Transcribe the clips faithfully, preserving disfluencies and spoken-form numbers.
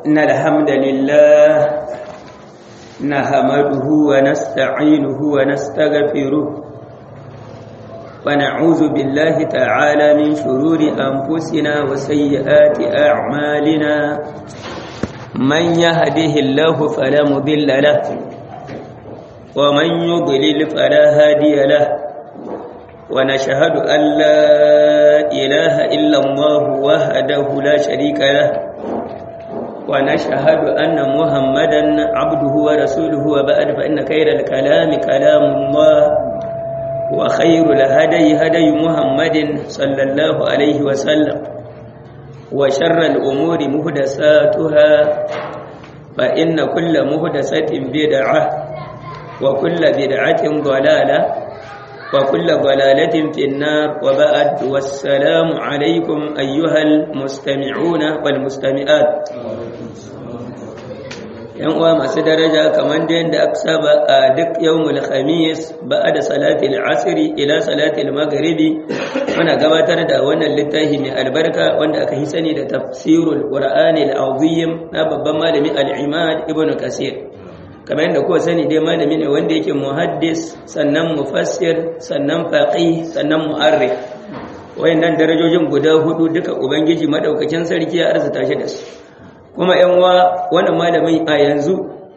إن الحمد لله نحمده ونستعينه ونستغفره ونعوذ بالله تعالى من شرور أنفسنا وسيئات أعمالنا من يهده الله فلا مضل له ومن يضلل فلا هادي له ونشهد أن لا إله إلا الله وحده لا شريك له ونشهد أن محمدا عبده ورسوله وبعد فإن خير الكلام كلام الله وخير الهدي هدي محمد صلى الله عليه وسلم وشر الأمور محدثاتها فإن كل محدثة بدعة وكل بدعة ضلالة وكل ضلالة في النار وبعد والسلام عليكم أيها المستمعون والمستمعات yan uwa masu daraja kamar da yadda aka saba a duk yawmul khamis ba'da salatil asri ila salatil maghribi muna gabatar da wannan littafi mai albarka wanda aka yi sani da tafsirul qur'anil azim na babban malami al-imad ibn kasir kamar yadda kowa sani dai malami ne wanda yake muhaddis sannan mufassir sannan faqih sannan mu'arrikh wayannan darajojin guda hudu duka ubangiji madaukakin sarki ya arzuta shi da su kuma yan wa wannan malamin a yanzu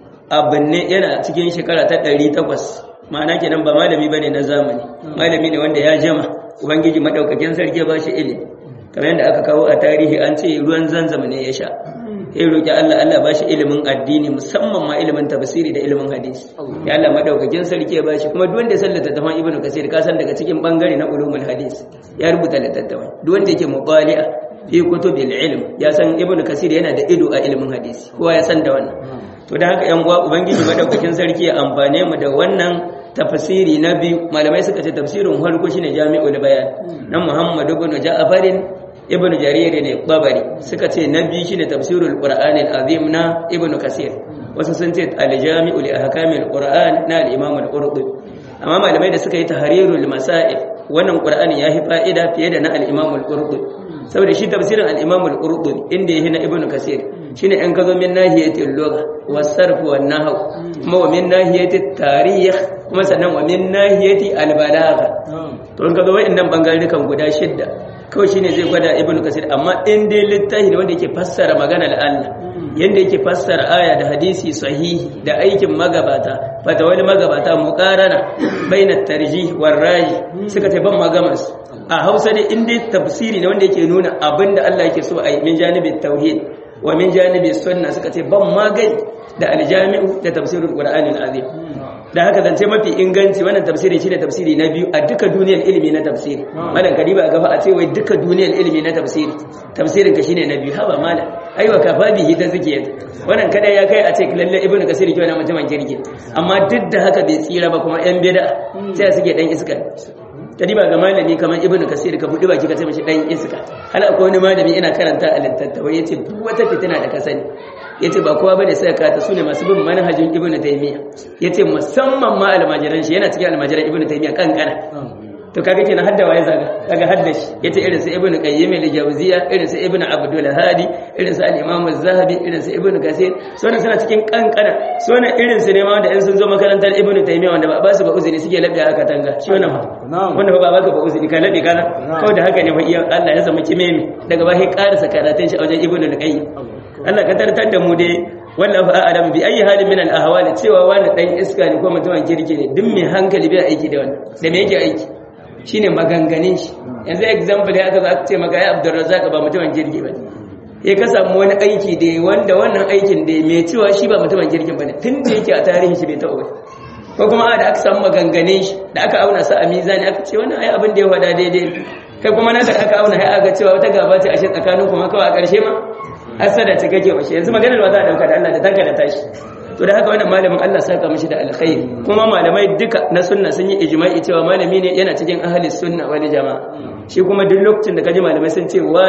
abinne yana cikin shekara ta ɗari takwas ma'ana kenan ba malami bane na zamani malami ne wanda ya jama ubangiji madaukakin sarki ya bashi ilimi kamar yadda aka kawo a tarihi an ce ruwan zanzama ne ya sha sai roki Allah Allah bashi ilimin addini musamman ma ilimin tafsiri da ilimin hadisi ya Allah madaukakin sarki ya bashi kuma duk wanda ya sallata tafan ibnu kasir ka san daga cikin bangare na ulumul hadis ya rubuta littattafai duk wanda yake muqali'a fi kutubil ilm ya san ibnu kasir yana da ido a ilimin hadisi kowa ya san da wannan to da haka yan uwa ubangiji madaukakin sarki ya amfane mu da wannan tafsiri na biyu malamai suka ce tafsirin farko shine jami'ul bayan na Muhammad ibn Ja'farin ibn Jarir ne Babari suka ce na biyu shine tafsirul Qur'anil Azim na ibn Kasir wasu sun ce al-Jami'u li ahkamil Qur'an na al-Imam al-Qurtubi amma malamai da suka yi tahrirul masail wannan Qur'ani yafi fa'ida fiye da na al-Imam al-Qurtubi saboda shi tafsirin al-Imam al-Qurtubi inda yake na ibn Kasir shine in ka zo min nahiyatil lugha was-sarf wan-nahw kuma wa min nahiyatit tarikh kuma sannan wa min nahiyati al-balagha to in ka zo wa'annan bangarukan guda shidda kawai shine zai gwada ibnu kasir amma in dai littafi ne wanda yake fassara maganar Allah yanda yake fassara aya da hadisi sahihi da aikin magabata fata wani magabata muqarana bainat tarjih war rajih suka ce ban magamas a Hausa ne in dai tafsiri ne wanda yake nuna abinda Allah yake so a yi min janibit tauhid wa min janibi sunna suka ce ban magani da aljami'u da tafsirul qur'anil azim da haka zance mafi inganci wannan tafsiri shine tafsiri na biyu a duka duniyar ilimi na tafsiri malam kadiba gaba a ce wai duka duniyar ilimi na tafsiri tafsirin ka shine na biyu haba malam aiwa kafa bihi ta zikiyar wannan kada ya kai a ce lalle ibnu kasir ke wannan mutumin kirki amma duk da haka bai tsira ba kuma yan bid'a sai suke dan iska kadiba ga malami kamar ibnu kasir ka budi baki ka ce mishi dan iska hal akwai wani malami ina karanta a littattafai yace duk wata fitina da ka sani yace ba kowa bane sai ka ta sune masu bin manhajin ibnu taymiya yace musamman ma almajiran shi yana cikin almajiran ibnu taymiya kankana to kaga kenan hadda waye zaga kaga hadda shi yace irin su ibnu qayyim al-jawziya irin su ibnu abdul hadi irin su al-imam az-zahabi irin su ibnu kasir sunan suna cikin kankana sunan irin su ne ma wanda in sun zo makarantar ibnu taymiya wanda ba ba su ba uzuri suke labe aka tanga shi wannan wanda ba ba ka ba uzuri ka labe kana kawai da haka ne fa iya Allah ya zama kimemi daga ba sai karasa karatun shi a wajen ibnu qayyim Allah ka tartar da mu dai wallahu a'lam bi ayi halin min al-ahwal cewa wani dan iska ne ko mutumin kirki ne duk mai hankali bai aiki da wannan da me yake aiki shine maganganin shi yanzu example ya aka za ce maka ya Abdurrazzaq ba mutumin kirki bane eh ka samu wani aiki da wanda wannan aikin da mai cewa shi ba mutumin kirkin bane tun da yake a tarihin shi bai taɓa ko kuma da aka samu maganganin shi da aka auna sa a mizani aka ce wannan ai abin da ya wada daidai kai kuma na da aka auna ai aka cewa wata gaba ce a shi tsakanin kuma kawai a ƙarshe ma asada ce kake washe yanzu maganar ba za a dauka da Allah da tanka da tashi to da haka wannan malamin Allah saka mishi da alkhairi kuma malamai duka na sunna sun yi ijma'i cewa malami ne yana cikin ahli sunna wal jamaa shi kuma duk lokacin da kaji malamai sun ce wani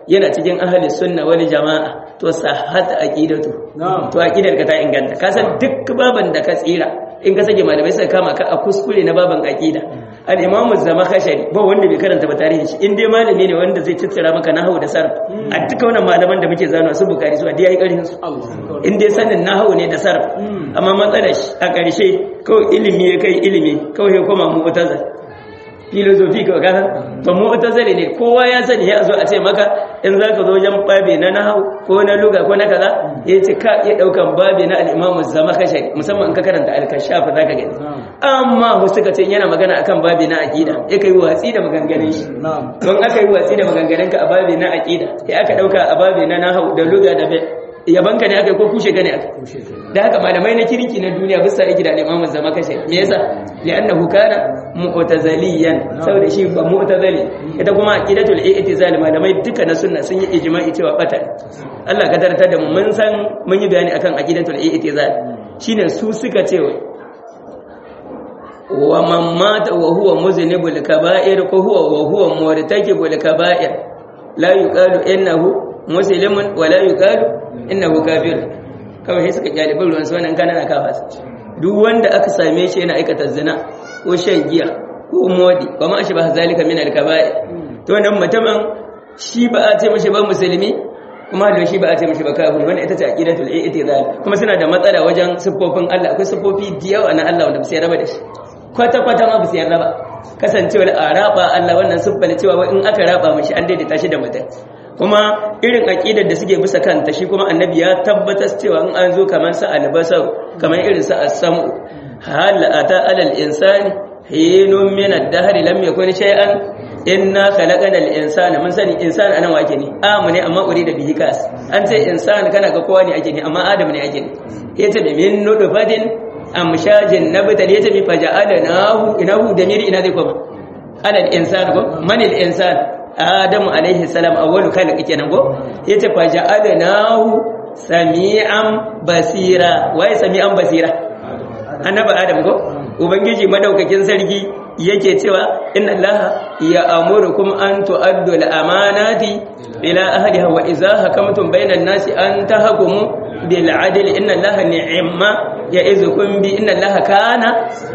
yana cikin ahli sunna wal jama'a to sahat aqidatu to aqidar ka ta inganta ka san duk baban da ka tsira in ka sake malamai sai kama ka a kuskure na baban aqida al-imam az-zamakhshari ba wanda bai karanta ba tarihin shi in dai malami ne wanda zai tattara maka nahwu da sarf a duka wannan malaman da muke zano su bukari su dai yayi karin su in dai sanin nahwu ne da sarf amma matsalar shi a ƙarshe kawai ilimi ya kai ilimi kawai ya koma mu'tazila filosofi kawai kaza to mu'tazili ne kowa ya sani ya zo a ce maka in zaka zo wajen babe na nahwu ko na lugha ko na kaza ya ce ka iya daukan babe na al-imam az-zamakhshari musamman in ka karanta al-kashaf zaka gani amma wasu suka ce yana magana akan babe na aqida ya kai watsi da maganganun shi don aka yi watsi da maganganun ka a babe na aqida sai aka dauka a babe na nahwu da lugha da yabanka ne aka yi ko kushe ka ne aka da haka malamai na kirki na duniya bisa yake da al-imam az-zamakhshari me yasa li'annahu kana mu'tazaliyan saboda shi ba mu'tazali ita kuma aqidatul i'tizal malamai duka na sunna sun yi ijma'i cewa bata Allah ka dartar da mu mun san mun yi bayani akan aqidatul i'tizal shine su suka ce wa man mata wa huwa muznibul kaba'ir ko huwa wa huwa murtakibul kaba'ir la yuqalu innahu muslimun wa la yuqalu innahu kafir kawai suka kyalibin ruwan su wannan kana na kafa duk wanda aka same shi yana aikata zina ko shan giya ko modi ba ma shi ba zalika min al-kaba'ir to wannan mutumin shi ba a ce mishi ba musulmi kuma da shi ba a ce mishi ba kafiri wannan ita ce aqidatul i'tizal kuma suna da matsala wajen siffofin Allah akwai siffofi da yawa na Allah wanda ba su yarda da shi kwata kwata ma ba su yarda ba kasancewar a raba Allah wannan siffar cewa in aka raba mishi an daidaita shi da mutum kuma irin aqidar da suke bisa kanta shi kuma annabi ya tabbatar cewa in an zo kamar sa albasar kamar irin sa as-sam'u hal ata alal insani hinun min ad-dahr lam yakun shay'an inna khalaqana al-insana mun sani insani anan wake ne amu ne amma urida bihi kas an ce insani kana ga kowa ne ake ne amma adam ne ake ne yace da min nudfatin amshajin nabtal yace bi faja'alnahu inahu damiri ina zai koma alal insani ko manil insani Adamu alaihi salam awwalu khalq kenan go yace fa ja'alnahu sami'an basira wai sami'an basira annabi Adam go ubangiji madaukakin sarki yake cewa inna allaha ya'murukum an tu'addu al-amanati ila ahliha wa idha hakamtum bainan nasi an tahkumu bil 'adli inna allaha ni'ma ya'izukum bi inna allaha kana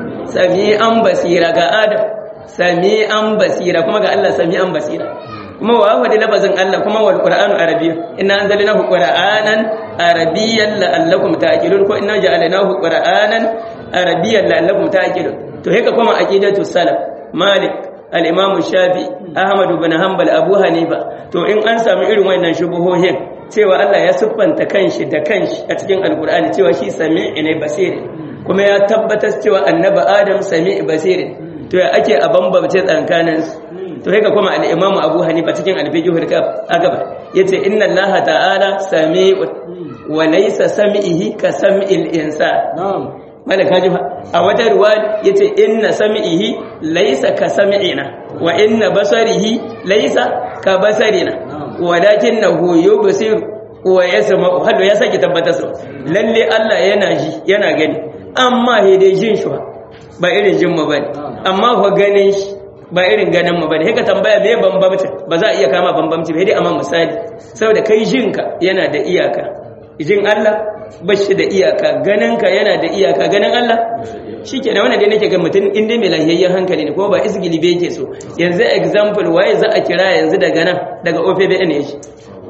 sami'an basira ga Adam sami'an basira kuma ga Allah sami'an basira kuma wa wadi labazin Allah kuma wal qur'anu arabiyyu inna anzalnahu qur'anan arabiyyan la'allakum ta'qilun ko inna ja'alnahu qur'anan arabiyyan la'allakum ta'qilun to haka kuma aqidatu salaf malik al-imam shafi ahmad ibn hanbal abu hanifa to in an samu irin wannan shubuhohin cewa Allah ya siffanta kanshi da kanshi a cikin alqur'ani cewa shi sami'i ne basir kuma ya tabbatar cewa annabi adam sami'i basir to ya ake a bambamce tsakanin to haka kuma al-Imam Abu Hanifa cikin al-Fiqhul Akbar yace inna Allah ta'ala sami'un wa laysa sam'ihi ka sam'il insan na'am malaka ji a wata riwaya yace inna sam'ihi laysa ka sam'ina wa inna basarihi laysa ka basarina walakinahu yubsir wa yasma'u hallo ya saki tabbatar lalle Allah yana ji yana gani amma dai jin shi ba irin jin mu bane amma fa ganin shi ba irin ganin mu bane haka tambaya me bambamci ba za a iya kama bambamci ba dai amma misali saboda kai jinka yana da iyaka jin Allah bashi da iyaka ganinka yana da iyaka ganin Allah shikenan wannan dai nake ga mutum in dai mai lahiyayyen hankali ne kuma ba isgili be yake so yanzu example waye za a kira yanzu daga nan daga O P B N yake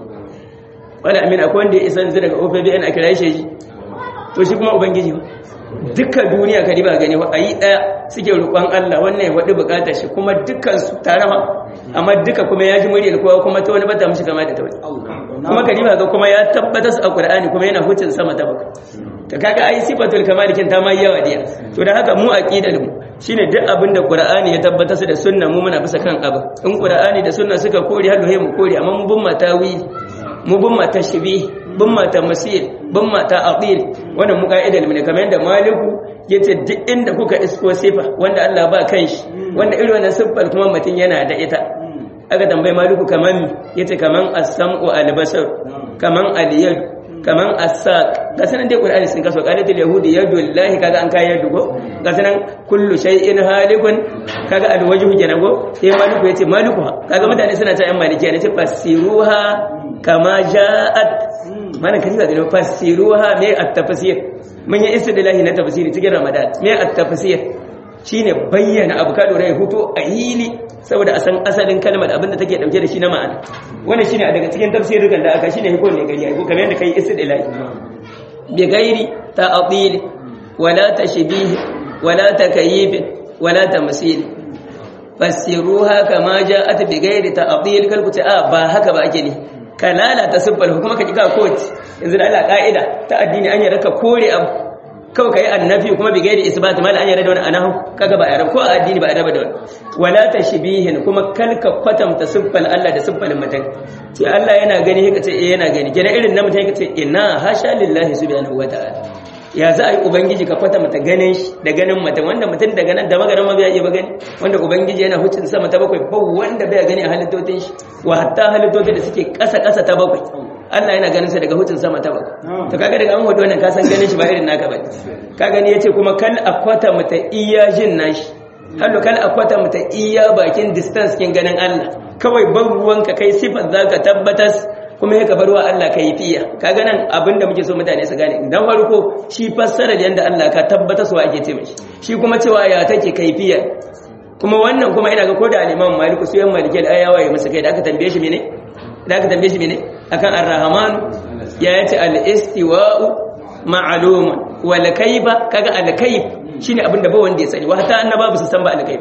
wala amin akwai wanda ya isa yanzu daga O P B N a kira shi to shi kuma ubangiji duka duniya ka riba gani a yi ɗaya suke roƙon Allah wannan ya faɗi buƙatar shi kuma dukkan su tare ma amma duka kuma ya ji muryar kowa kuma ta wani bata mishi kama da ta wani kuma ka riba ga kuma ya tabbatar su a Qur'ani kuma yana hucin sama ta baka ka kaga ai sifatul kamal kin ta ma yawa diya to da haka mu aqidar mu shine duk abin da Qur'ani ya tabbatar su da sunna mu muna bisa kan abu in Qur'ani da sunna suka kore har mu kore amma mu bin matawi mu bin matashbih bin mata masir bin mata aqil wannan mu ka'idar mu ne kamar yadda maliku yace duk inda kuka isko sifa wanda Allah ba kanshi wanda irin wannan sifar kuma mutun yana da ita aka tambaye maliku kaman yace kaman as-sam'u al-basar kaman al-yad kaman as-saq ga sanan dai Qur'ani sun kaso qalatul yahudi yadullahi kaga an kai yadu go ga sanan kullu shay'in halikun kaga al-wajhu kenan go sai maliku yace maliku kaga mutane suna ta yan malikiya ne ce fasiruha kama ja'at mana kaji ga fasiruha me at-tafsir mun yi istidlahi na tafsiri cikin Ramadan me at-tafsir shine bayyana abu ka dore huto a hili saboda a san asalin kalmar abinda take dauke da shi na ma'ana wannan shine a daga cikin tafsirin da aka shine hiko ne gari ai ko kamar yadda kai istidlahi bi ghairi ta'dil wala tashbih wala takyif wala tamsil fasiruha kama ja'at bi ghairi ta'dil kalku ta ba haka ba ake ne kalala ta siffal kuma ka kika coach yanzu da Allah ka'ida ta addini an yarda ka kore abu kawai kai annabi kuma bi gairi isbat mal an yarda da wani anahu kaga ba yaran ko a addini ba a raba da wani wala tashbihin kuma kalka kwatamta siffal Allah da siffal mutum sai Allah yana gani haka ce eh yana gani kenan irin na mutum haka ce inna hasha lillahi subhanahu wa ta'ala ya za a yi ubangiji ka kwatanta ganin shi da ganin mutum wanda mutum daga nan da magaran ma bai ba gani wanda ubangiji yana hucin sama ta bakwai ba wanda bai gani a halittotin shi wa hatta halittotin da suke kasa kasa ta bakwai Allah yana ganin sa daga hutun sama ta bakwai to kaga daga an hodo wannan ka san ganin shi ba irin naka bane ka gani yace kuma kal akwata mata iya jin nashi hallo kal akwata mata iya bakin distance kin ganin Allah kawai ban ruwanka kai sifar zaka tabbatas kuma ya kabarwa Allah kaifiya kaga nan abinda muke so mutane su gane dan farko shi fassara da yanda Allah ka tabbatas wa ake ce mishi shi kuma cewa ya take kaifiya kuma wannan kuma ina ga ko da al-Imam Malik su yan Malik da ayawa ya musu kai da aka tambaye shi mene da aka tambaye shi mene akan ar-rahman ya yace al-istiwa'u ma'lumun wal kayfa kaga al-kayf shine abinda ba wanda ya sani wa hatta annaba su san ba al-kayf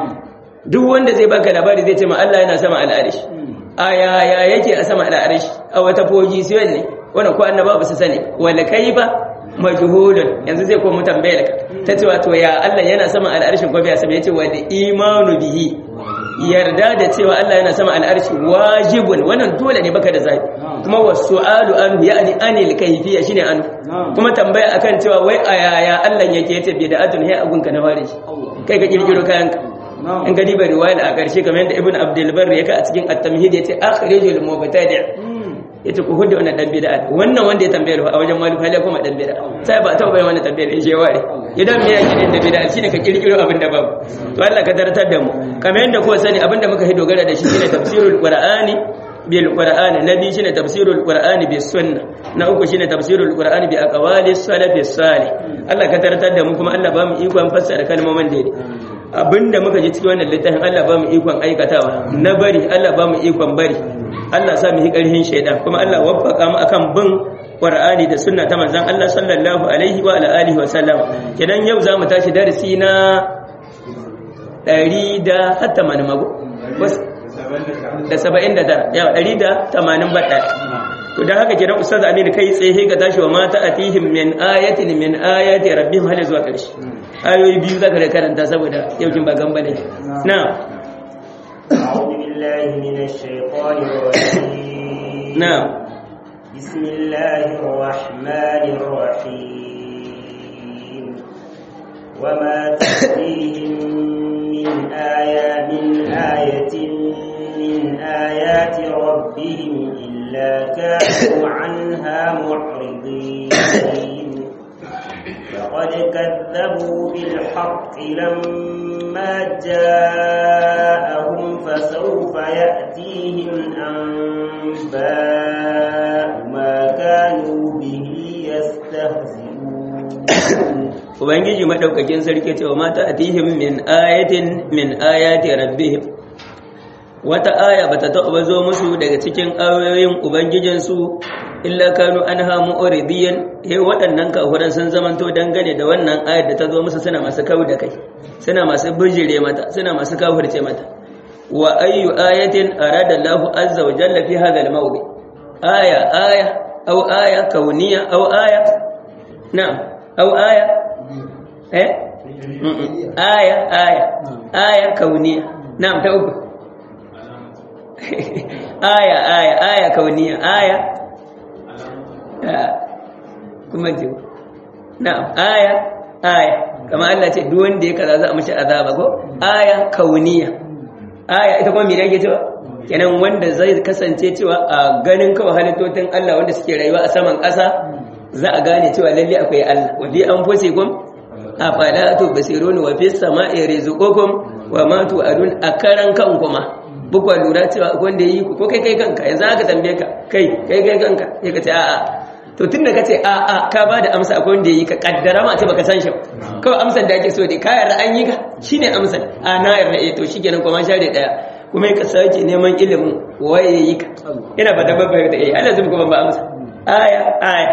duk wanda zai baka labari zai ce ma Allah yana sama al-arish aya ya yake a sama al-arish a wata position ne wannan ko annaba ba su sani wal kayfa majhulun yanzu zai ko mu tambaye ka ta ce wato ya Allah yana sama al-arish gobe ya sama yace wa imanu bihi yarda da cewa Allah yana sama al'arshi wajibun wannan dole ne baka da zafi kuma wasu'alu anhu yani anil kayfiyya shine anhu kuma tambaya akan cewa wai ayaya Allah yake yace bid'atun hay agunka na ware shi kai ka kirkiro kayanka in gadi bari riwaya a karshe kamar yadda ibn abdul barr yake a cikin at-tamhid yace akhrijul mubtadi' yace ku hudu wannan dan bid'a wannan wanda ya tambaye a wajen malik hali kuma dan bid'a sai ba ta bayan wannan tambayar shi ware idan me yake da bid'a shine ka kirkiro abin da babu to Allah ka tartar da mu kamar yadda ko sani abin da muka hi dogara da shi shine tafsirul qur'ani bil qur'ani nabi shine tafsirul qur'ani bis sunna na uku shine tafsirul qur'ani bi aqwalis salafis salih Allah ka tartar da mu kuma Allah ba mu ikon fassara kalmomin da abinda muka ji cikin wannan littafin Allah ba mu ikon aikatawa na bari Allah ba mu ikon bari Allah sa mu yi ƙarfin shaidan kuma Allah waffaka mu akan bin Qur'ani da sunna ta manzon Allah sallallahu alaihi wa ala alihi wa sallam kidan yau zamu tashi darasi na ɗari da tamanin mago da saba'in da tara yawa ɗari da tamanin baɗa to dan haka kidan ustaz Aminu kai tsaye ga tashi wa mata atihim min ayatin min ayati rabbihim hal zuwa ƙarshe ayoyi biyu zaka da karanta saboda yau kin ba gamba ne na'am أعوذ بالله من الشيطان الرجيم نعم بسم الله الرحمن الرحيم وما تأتيهم من آية من آية من آيات ربهم إلا كانوا عنها معرضين فقد كذبوا بالحق لما جاءهم فسوف يأتيهم أنباء ما كانوا به يستهزئون Ubangiji madaukakin sarki ce wa mata atihim min ayatin min ayati rabbihim wata aya bata taɓa zo musu daga cikin ayoyin ubangijinsu illa kanu anha mu'ridiyan he waɗannan kafiran sun zamanto dangane da wannan ayar da ta zo musu suna masu kawo da kai suna masu bijire mata suna masu kafirce mata wa ayyu ayatin arada Allahu azza wa jalla fi hadha al-mawdi aya aya aw aya kauniya aw aya na'am aw aya eh aya aya aya kauniya na'am ta uku aya aya aya kauniya aya kuma ji na'am aya aya kamar Allah ce duk wanda ya kaza za a mishi azaba ko aya kauniya aya ita kuma me yake cewa kenan wanda zai kasance cewa a ganin kawai halittotin Allah wanda suke rayuwa a saman ƙasa za a gane cewa lalle akwai Allah wa fi anfusikum afala tubsirun wa fis sama'i rizqukum wa ma tu'adun akaran kan kuma bukwa lura cewa wanda yi ko kai kai kanka yanzu aka tambaye ka kai kai kai kanka sai ka ce a'a to tunda ka ce a'a ka ba da amsa akwai wanda yi ka kaddara ma ce baka san shi kawai amsar da ake so dai ka yarda an yi ka shine amsar a na yarda eh to shikenan kuma share daya kuma ka sake neman ilimin waye yi ka ina ba da babbar da eh Allah zai kuma ba amsa aya aya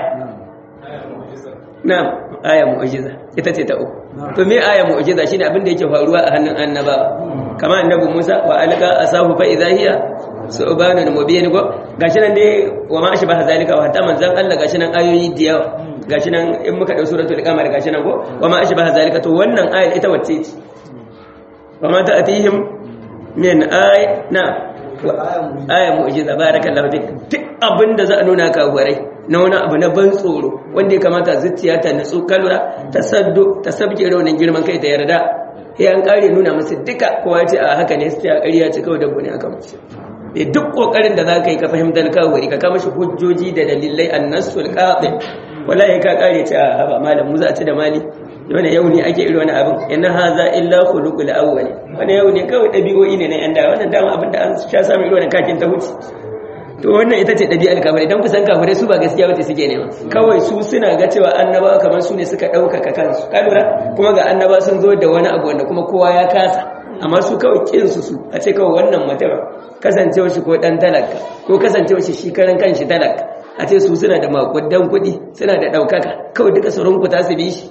na'am aya mu'jiza ita ce ta uku to me aya mu'jiza shine abin da yake faruwa a hannun annabawa kamar annabi Musa wa alqa asahu fa idha hiya su'banun mubin go gashi nan dai wa ma ashbaha zalika wa hatta manzan Allah gashi nan ayoyi da yawa gashi nan in muka dau suratul qamar gashi nan go wa ma ashbaha zalika to wannan aya ita wacce ce wa ma ta'tihim min ay na aya mu'jiza barakallahu fik duk abinda za a nuna ka gurai na wani abu na ban tsoro wanda ya kamata zuciya ta nutsu kalura ta saddo ta sabke raunin girman kai ta yarda sai an kare nuna musu duka kowa ce a haka ne sai a ƙarya ce kawai dabbo ne aka musu eh duk kokarin da zaka yi ka fahimtar kawai ka kama shi hujjoji da dalilai annasul qadi wallahi ka kare ce a haba malam mu za a ci da mali wannan yau ne ake irin wani abin inna hadha illa khuluqul awwal wannan yau ne kawai dabi'o'i ne na yan da wannan dama abin da an sha samu irin wannan kakin ta huci to wannan ita ce dabi'ar kafirai dan kusan kafirai su ba gaskiya bace suke nema kawai su suna ga cewa annabawa kamar su ne suka daukaka kansu ka lura kuma ga annaba sun zo da wani abu wanda kuma kowa ya kasa amma su kawai kin su su a ce kawai wannan mutum kasancewa shi ko dan talaka ko kasancewa shi shi karan kanshi talaka a ce su suna da makudan kuɗi suna da daukaka kawai duka su runkuta su bi shi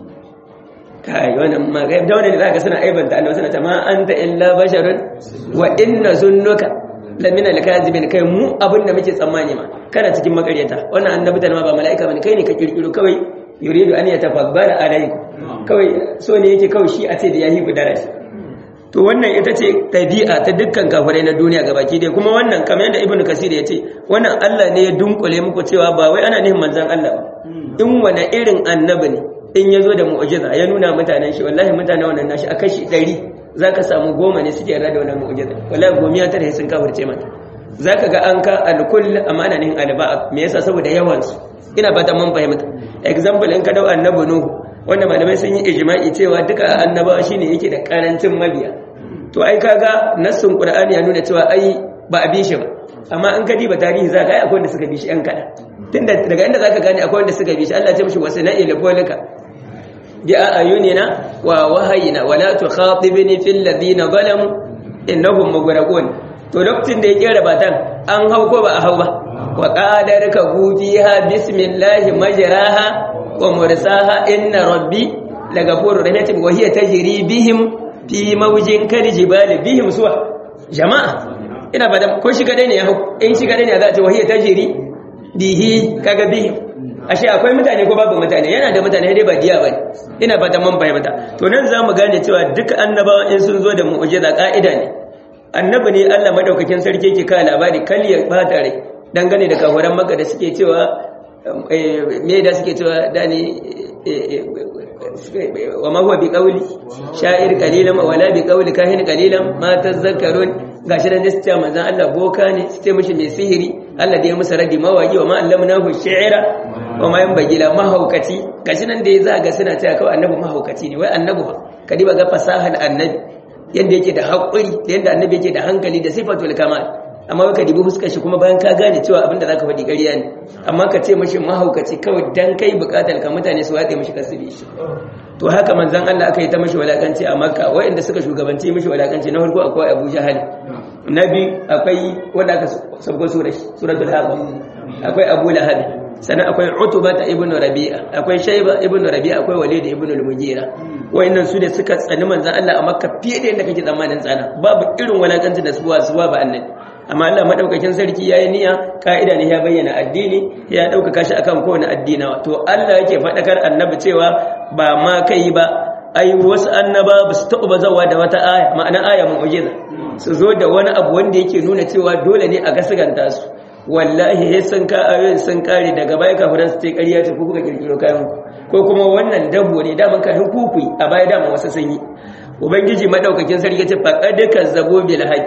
kai wannan magai da wannan zaka suna aibanta Allah suna ta ma anta illa basharun wa inna zunnuka lamina lakazibin kai mu abinda muke tsammani ma kana cikin makaryata wannan annabi da ma ba malaika bane kai ne ka kirkiro kawai yuridu an yatafabbara alaikum kawai so ne yake kawai shi a ce da yahi ku darashi to wannan ita ce tabi'a ta dukkan kafirai na duniya gabaki dai kuma wannan kamar yadda ibnu kasir ya ce wannan Allah ne ya dunkule muku cewa ba wai ana nihin manzon Allah ba in wani irin annabi ne in yazo da mu'jiza ya nuna mutanen shi wallahi mutanen wannan nashi a kashi ɗari zaka samu goma ne suke yarda da wannan mu'jiza wallahi gomiya tare sun kafirce mata zaka ga an ka alkull amana nin alba'a me yasa saboda yawan su ina fata mun fahimta example in ka dau annabi nuhu wanda malamai sun yi ijma'i cewa duka annabawa shine yake da karancin mabiya to ai kaga nassun qur'ani ya nuna cewa ai ba a bi shi ba amma in ka diba tarihi za ka ai akwai wanda suka bi shi yan kada tunda daga inda zaka gane akwai wanda suka bi shi Allah ya ce mishi wasana'i lafalika bi ayunina wa wahayina wala tukhatibni fil ladina zalamu innahum mughraqun to lokacin da ya kera batan an hau ko ba a hau ba wa qadaraka fiha bismillahi majraha wa mursaha inna rabbi lagafurur rahim wa hiya tajri bihim fi mawjin kaljibali bihim suwa jama'a ina bada ko shi kadai ne ya hau in shi kadai ne za a ce wa hiya tajri bihi kaga bihim ashe akwai mutane ko babu mutane yana da mutane dai ba diya bane ina fata mun fahimta to nan zamu gane cewa duka annabawa in sun zo da mu'jiza ka'ida ne annabi ne Allah madaukakin sarki yake ka labari kal ya bata rai dangane da kafiran Makka da suke cewa me da suke cewa dani wa ma huwa bi qawli sha'ir qalilan wala bi qawli kahin qalilan ma tazakkarun gashi nan sai manzon Allah boka ne sai mishi mai sihiri Allah da ya musa radi mawaki wa ma allamnahu shi'ra wa ma yanbaghi la mahaukaci gashi nan da ya zaga suna cewa kawai annabi mahaukaci ne wai annabi ba kadi ba ga fasahar annabi yanda yake da hakuri da yanda annabi yake da hankali da sifatul kamal amma ka dibi fuskar shi kuma bayan ka gane cewa abinda zaka faɗi ƙarya ne amma ka ce mishi mahaukaci kawai dan kai bukatar ka mutane su watse mishi kasibi shi to haka manzon Allah aka yi ta mishi walakanci a Makka waɗanda suka shugabanci mishi walakanci na farko akwai Abu Jahal nabi akwai wanda aka sabgo sura suratul Haqq akwai Abu Lahab sannan akwai Utba ibn Rabi'a akwai Shayba ibn Rabi'a akwai Walid ibn al-Mughira wayannan su ne suka tsani manzon Allah a Makka fiye da yadda kake tsammanin tsana babu irin walakanci da suwa suwa ba annabi amma Allah madaukakin sarki yayi niyya kaida ne ya bayyana addini ya dauka shi akan kowane addinawa to Allah yake fadakar annabi cewa ba ma kai ba ai wasu annaba ba su taɓa zawa da wata aya ma'ana aya mu'jiza su zo da wani abu wanda yake nuna cewa dole ne a gaskanta su wallahi sai sun ka ayoyin sun kare daga baya kafiran su ce ƙarya ta kuka kirkiro kayan ko kuma wannan dabo ne da man kafin kuku a baya da wasu sun yi ubangiji madaukakin sarki ce faqad kazzabu bil haqq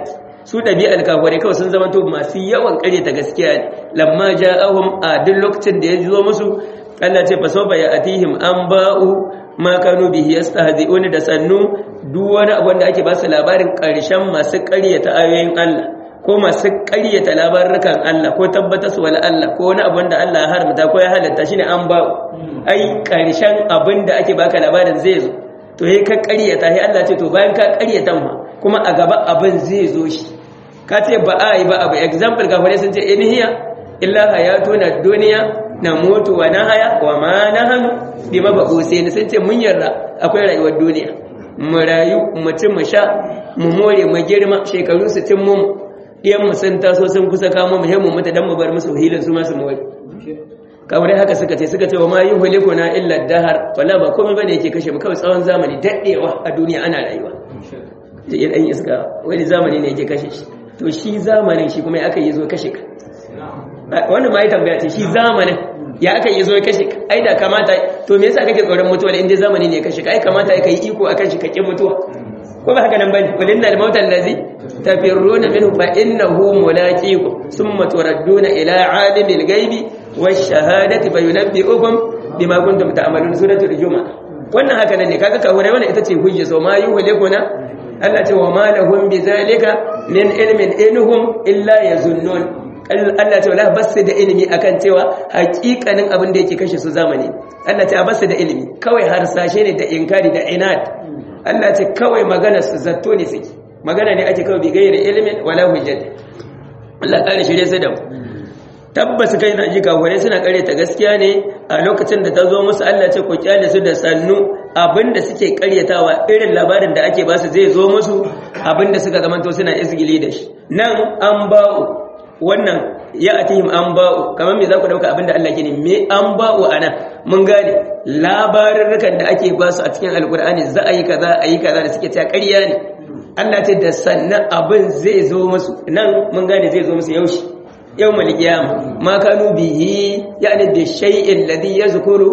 su ɗabi'ar kafirai kawai sun zama to masu yawan ƙaryata gaskiya ne lamma ja'ahum a duk lokacin da ya zo musu Allah ce fa sawfa ya'tihim anba'u ma kanu bihi yastahzi'un da sannu duk wani abu da ake ba su labarin ƙarshen masu ƙaryata ayoyin Allah ko masu ƙaryata labarukan Allah ko tabbatas wal Allah ko wani abu da Allah ya haramta ko ya halatta shine anba'u ai ƙarshen abin da ake baka labarin zai zo to he ka ƙaryata he Allah ce to bayan ka ƙaryata ma kuma a gaba abin zai zo shi ka ce ba a yi ba abu example ga wani sun ce in hiya illa hayatuna dunya namutu wa nahaya wa ma nahanu bi mabusin sun ce mun yarda akwai rayuwar duniya mu rayu mu ci mu sha mu more mu girma shekaru su cin mu diyan mu sun taso sun kusa kamo mu he mu mutu dan mu bar musu hilin su ma su more kawai haka suka ce suka ce wa ma yuhlikuna illa dahar wala ba komai bane yake kashe mu kawai tsawon zamani daddewa a duniya ana rayuwa sai dan iska wani zamani ne yake kashe shi to shi zamanin shi kuma ya aka yi zo kashe ka wannan ma ya tambaya ce shi zamanin ya aka yi zo kashe ka ai da kamata to me yasa kake tsoron mutuwa in dai zamani ne kashe ka ai kamata kai iko akan shi ka ki mutuwa ko ba haka nan bane walinna al-maut allazi tafirruna minhu fa innahu mulaqikum thumma turadduna ila alimil ghaibi wash-shahadati fayunabbi'ukum bima kuntum ta'malun suratul juma'a wannan haka nan ne kaga kawai wannan ita ce hujja so ma yuhlikuna Allah ce wa ma lahum bizalika min ilmin inhum illa yazunnun Allah ce wala basu da ilimi akan cewa hakikanin abin da yake kashe su zamani Allah ce basu da ilimi kawai harsashe ne da inkari da inad Allah ce kawai magana su zatto ne suke magana ne ake kawai bi gairi ilimin wala hujjat Allah kare shirye su da mu tabbas kai na ji kawai suna kare ta gaskiya ne a lokacin da ta zo musu Allah ce ku kyale su da sannu abinda suke karyatawa irin labarin da ake ba su zai zo musu abinda suka zamanto suna isgili da shi nan an ba'u wannan ya atihim an ba'u kamar me za ku dauka abinda Allah ke ne me an ba'u anan mun gane labarurrukan da ake ba su a cikin alkur'ani za a yi kaza a yi kaza da suke cewa ƙarya ne Allah ce da sannan abin zai zo musu nan mun gane zai zo musu yaushe يوم القيامة ما كانوا به يعني بالشيء الذي يذكره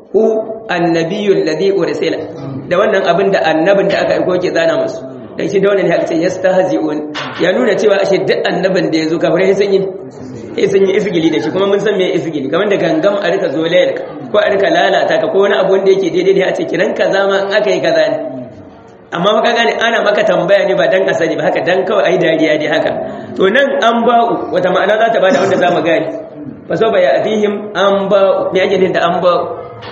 النبي الذي أرسل da wannan abin da annabin da aka aiko ke zana musu dan shi da wannan ne aka ce yastahzi'un ya nuna cewa ashe duk annabin da yazo kafirai sun yi sai sun yi isgili da shi kuma mun san me isgili kamar da gangam a rika zolayar ko a rika lalata ka ko wani abu wanda yake daidai ne a ce kiran kaza ma in aka yi kaza ne amma maka gane ana maka tambaya ne ba dan asali ba haka dan kawai ai dariya dai haka to nan an ba'u wata ma'ana za ta bada wanda zamu gane fa so baya atihim an ba'u me yake da an ba'u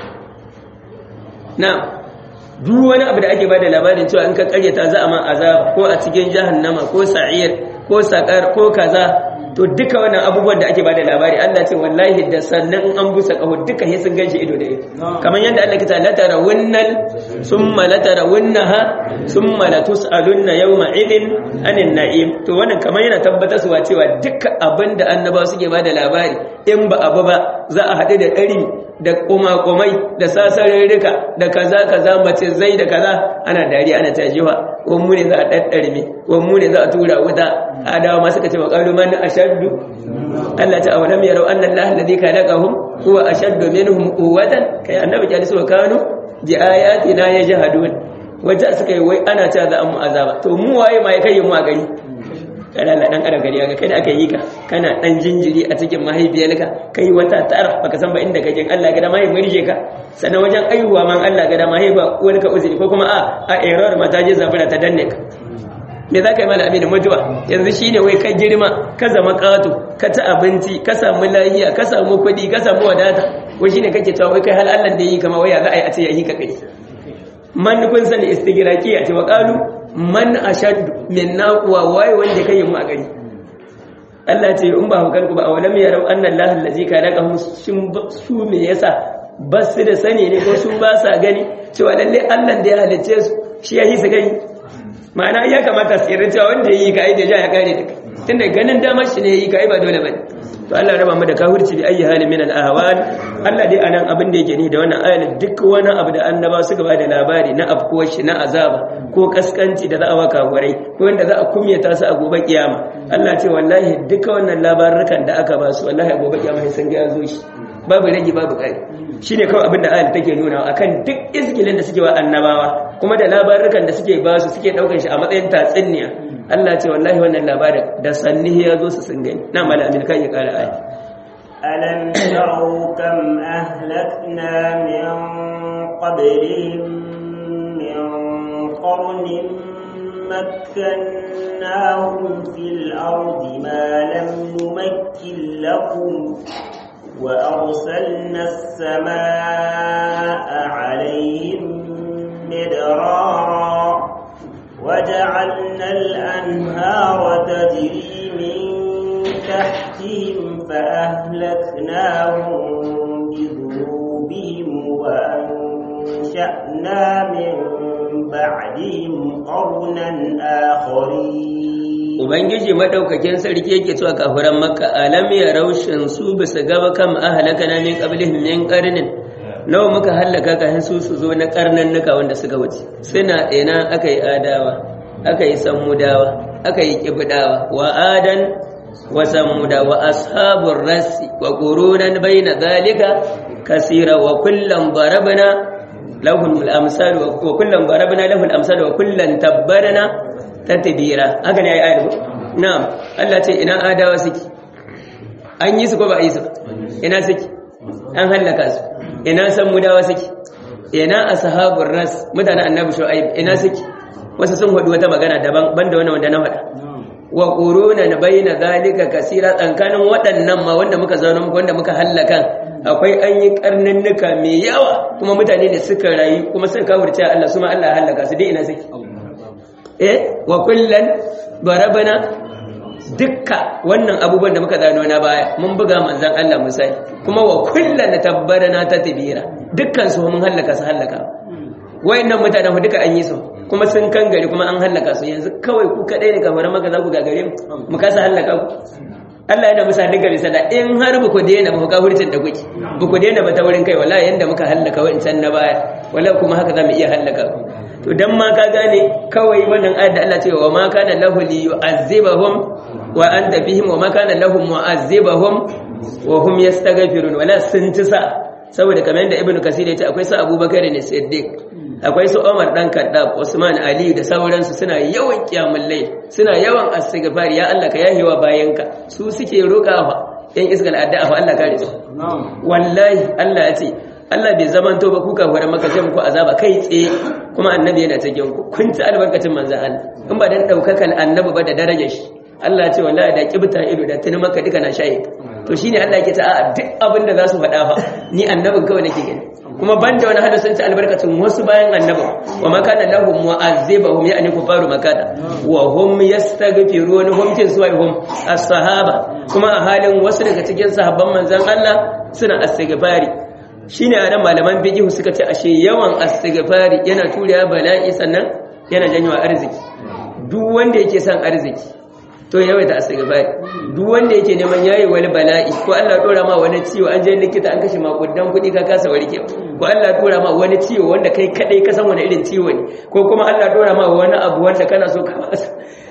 na duk wani abu da ake bada labarin cewa in ka karyata za a ma azaba ko a cikin jahannama ko sa'ir ko sakar ko kaza to duka wannan abubuwan da ake bada labari Allah ce wallahi da sannan in an busa kaho duka sai sun ganshi ido da ido kamar yadda Allah ke ta la tarawunnal summa la tarawunnaha summa la tusalunna yawma idin anin na'im to wannan kamar yana tabbatarwa cewa duka abinda annabawa suke bada labari in ba abu ba za a haɗu da ɗari da kuma-kumai da sasarurruka da kaza kaza mace zai da kaza ana dariya ana tajiwa wani mu ne za a ɗaɗɗarme wani mu ne za a tura wuta adawa masu kace wa ƙalu man ashaddu Allah ta awalam yarau anna Allah alladhi khalaqahum huwa ashaddu minhum quwwatan kai annabi ya su kanu bi ayatina yajhadun waje suka yi wai ana ta za mu azaba to mu waye mai kai mu a gari kana la dan adam gari ga kai da aka yi ka kana dan jinjiri a cikin mahaifiyarka kai wata tara baka san ba inda kake Allah ga da mai murje ka sanan wajen aihuwa man Allah ga da mahaifa wani ka uzuri ko kuma a a error mata je zafira ta danne ka me za ka yi mala amini mutuwa yanzu shi ne wai ka girma ka zama ƙato ka ci abinci ka samu lahiya ka samu kuɗi ka samu wadata wai shi ne kake cewa wai kai hal Allah da yi kama waya za a yi a ce ya yi ka kai man kun sani istigiraki a ce wa ƙalu man ashaddu min naquwa waye wanda kai mu a gari Allah ce in ba hukan ku ba awalam yarau anna Allah allazi khalaqahum shin su me yasa basu da sani ne ko su ba sa gani cewa lalle Allah da ya halicce su shi ya yi su gani ma'ana ya kamata su yarda cewa wanda yayi ka ai da ja ya kare da kai tunda ganin damar shi ne yayi ka ai ba dole bane to Allah raba mu da kafirci bi ayi halin min al-ahwal. Allah dai anan abin da yake ni da wannan ayar duk wani abu da annaba suka ba da labari na afkuwar shi na azaba ko kaskanci da za a waka wurai ko wanda za a kumyata su a gobe kiyama Allah ce wallahi duka wannan labarukan da aka ba su wallahi a gobe kiyama sai sun ga yazo shi babu rage babu kai shine kawai abin da ayar take nuna akan duk izgilin da suke wa annabawa kuma da labarukan da suke ba su suke daukar shi a matsayin tatsinniya Allah ce wallahi wannan labarin da sannihi yazo su sun gani na malamin kai ya kara ayar ألم يروا كم أهلكنا من قبلهم من قرن مكناهم في الأرض ما لم نمكن لكم وأرسلنا السماء عليهم مدرارا وجعلنا الأنهار تجري من تحتهم فأهلكناهم بذنوبهم وأنشأنا من بعدهم قرنا آخرين. Ubangiji madaukakin sarki yake cewa kafiran Makka alam ya raushin su bisa gaba kam ahlakana min qablihim min qarnin nawa muka halaka kafin su su zo na karnan nuka wanda suka wuce suna ina akai adawa akai samudawa akai kibdawa wa adan وثمود وأصحاب الرس وقرونا بين ذلك كثيرا وكلا ضربنا لهم الأمثال وكلا ضربنا له الأمثال وكلا تبرنا تتبيرا هكذا يا آية نعم التي إنا آدا وسكي أن يسكوا بأيسا إنا سكي أن هلك أسو إنا سمودا وسكي إنا أصحاب الرس متى النبي شعيب إنا سكي وسسنه دوتا مغانا دبان بندونا ودنا ودا wa quruna bayna zalika kaseera tsankanin waɗannan ma wanda muka zauna muku wanda muka hallaka akwai an yi karnannuka mai yawa kuma mutane da suka rayu kuma suka kafirce Allah su ma Allah ya hallaka su dai ina saki eh wa kullan darabana dukka wannan abubuwan da muka zano na baya mun buga manzon Allah musai kuma wa kullan tabbarana tatbira dukkan su mun hallaka su hallaka wayannan mutanen duka an yi su kuma sun kangare kuma an hallaka su yanzu kawai ku kadai ne kamar maka za ku gagare mu mu kasa hallaka ku Allah yana musa dinga misala in har ba ku daina ba ku kafircin da kuke ba ku daina ba ta wurin kai wallahi yanda muka hallaka wa'incan na baya wallahi kuma haka za mu iya hallaka ku to dan ma ka gane kawai wannan ayat da Allah ce wa ma kana lahu li yu'azzibahum wa anta fihim wa ma kana lahum mu'azzibahum wa hum yastaghfirun wala sun tisa saboda kamar yadda ibnu kasir ya ce akwai su abubakar ne siddiq akwai su Umar dan Kaddab Usman Ali da sauransu suna yawan kiyamul layl suna yawan astighfar ya Allah ka yahiwa bayanka su suke roƙawa ɗan isgal addu'a fa Allah kare su wallahi Allah ya ce Allah bai zaman to ba ku ka hore maka sai muku azaba kai tsaye kuma annabi yana cikin ku kun ci albarkacin manzon Allah in ba dan daukakan annabi ba da darajar shi Allah ya ce wallahi da kibta ido da tuni maka duka na shaye to shine Allah yake ta a'a duk abin da za su faɗa fa ni annabin kawai nake gani kuma banda wani hada sun ci albarkacin wasu bayan annaba wa makana lahum mu'azzibahum ya'ni kufaru makata wa hum yastaghfirun hum tiswahum as-sahaba kuma a halin wasu daga cikin sahabban manzon Allah suna astighfari shine anan malaman fiqh suka ce ashe yawan astighfari yana turiya bala'i sannan yana janyo arziki duk wanda yake son arziki to yawaita astighfari duk wanda yake neman yayi wani bala'i ko Allah dora ma wani ciwo an je likita an kashe makudan kudi ka kasa warke ko Allah dora ma wani ciwo wanda kai kadai ka san wani irin ciwo ne ko kuma Allah dora ma wani abu wanda kana so ka fasa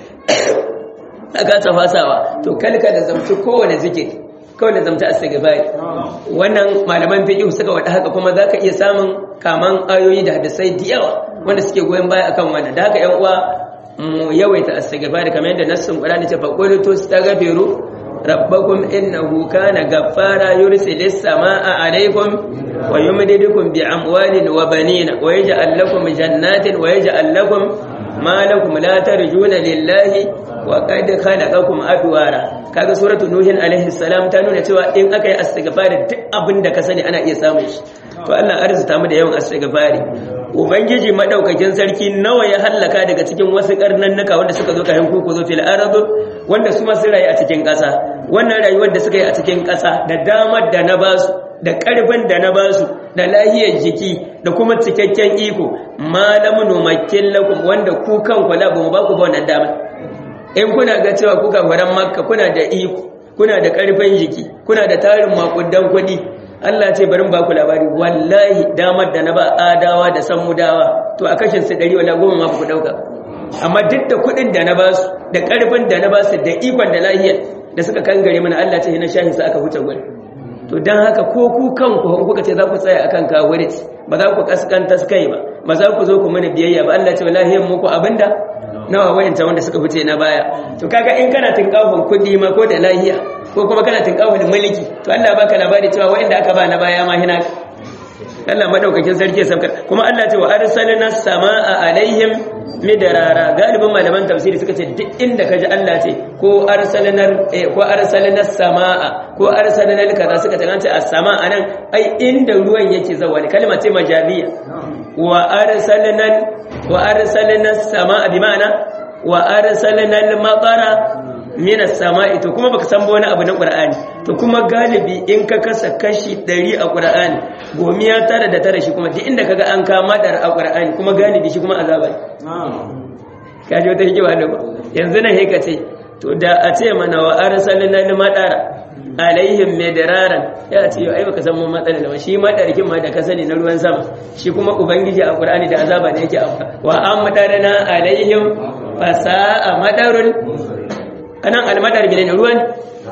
aka ta fasawa to kalka da zamci kowane zikiri kawai da zamta astighfari wannan malaman fiqh suka wada haka kuma zaka iya samun kaman ayoyi da hadisai da yawa wanda suke goyen baya akan wannan da haka ƴan uwa mu yawaita astighfar kamar yadda nassin Qur'ani ce fa qul tastaghfiru rabbakum innahu kana ghaffara yursilis samaa alaykum wa yumdidukum bi amwalin wa banina wa yaj'al lakum jannatin wa yaj'al lakum ma lakum la tarjuna lillahi wa qad khalaqakum adwara kaga suratu nuhin alaihi salam ta nuna cewa in aka yi astighfar duk abinda ka sani ana iya samun shi to Allah arzuta mu da yawan astighfari ubangiji madaukakin sarki nawa ya hallaka daga cikin wasu karnannuka wanda suka zo kayan kuku zo fil arad wanda su ma sun rayu a cikin ƙasa wannan rayuwar da suka yi a cikin ƙasa da damar da na basu da ƙarfin da na basu da lahiyar jiki da kuma cikakken iko malamu numakin lakum wanda ku kanku la ba mu ba ku ba wannan dama in kuna ga cewa kuka faran makka kuna da iko kuna da karfin jiki kuna da tarin makudan kuɗi Allah ce bari ba ku labari wallahi damar da na ba adawa da samudawa to a kashin su ɗari wala goma ma ku dauka amma duk da kuɗin da na ba su da karfin da na ba su da ikon da lahiyar da suka kangare mana Allah ce na shahin sa aka huta gurin to dan haka ko ku kanku in kuka ce za ku tsaya akan kawure ba za ku kaskanta kai ba ba za ku zo ku mana biyayya ba Allah ce wallahi yan muku abinda nawa wayanta wanda suka fice na baya to kaga in kana tinkafin kudi ma ko da lahiya ko kuma kana tinkafin mulki to Allah baka labari cewa wayanda aka ba na baya ma hina Allah madaukakin sarki sabkar kuma Allah ce wa arsalna samaa alaihim midarara galibin malaman tafsiri suka ce duk inda kaji Allah ce ko arsalna ko arsalna samaa ko arsalna kaza suka ce an ce as-samaa anan ai inda ruwan yake zawali kalma ce majabiya wa arsalna wa arsalna samaa bi ma'ana wa arsalna al-matara min as-samaa'i to kuma baka san ba wani abu na Qur'ani to kuma galibi in ka kasa kashi ɗari a Qur'ani gomiya tara da tara shi kuma duk inda kaga an kama dar a Qur'ani kuma galibi shi kuma azaba ne kaje wata hikima da yanzu nan he kace to da a ce mana wa arsalna al-matara alaihim midraran ya ce ai baka san mun matsala da shi madarikin ma da ka sani na ruwan sama shi kuma ubangiji a Qur'ani da azaba ne yake amfa wa amtarna alaihim fasa'a madarun anan almadar gine ne ruwan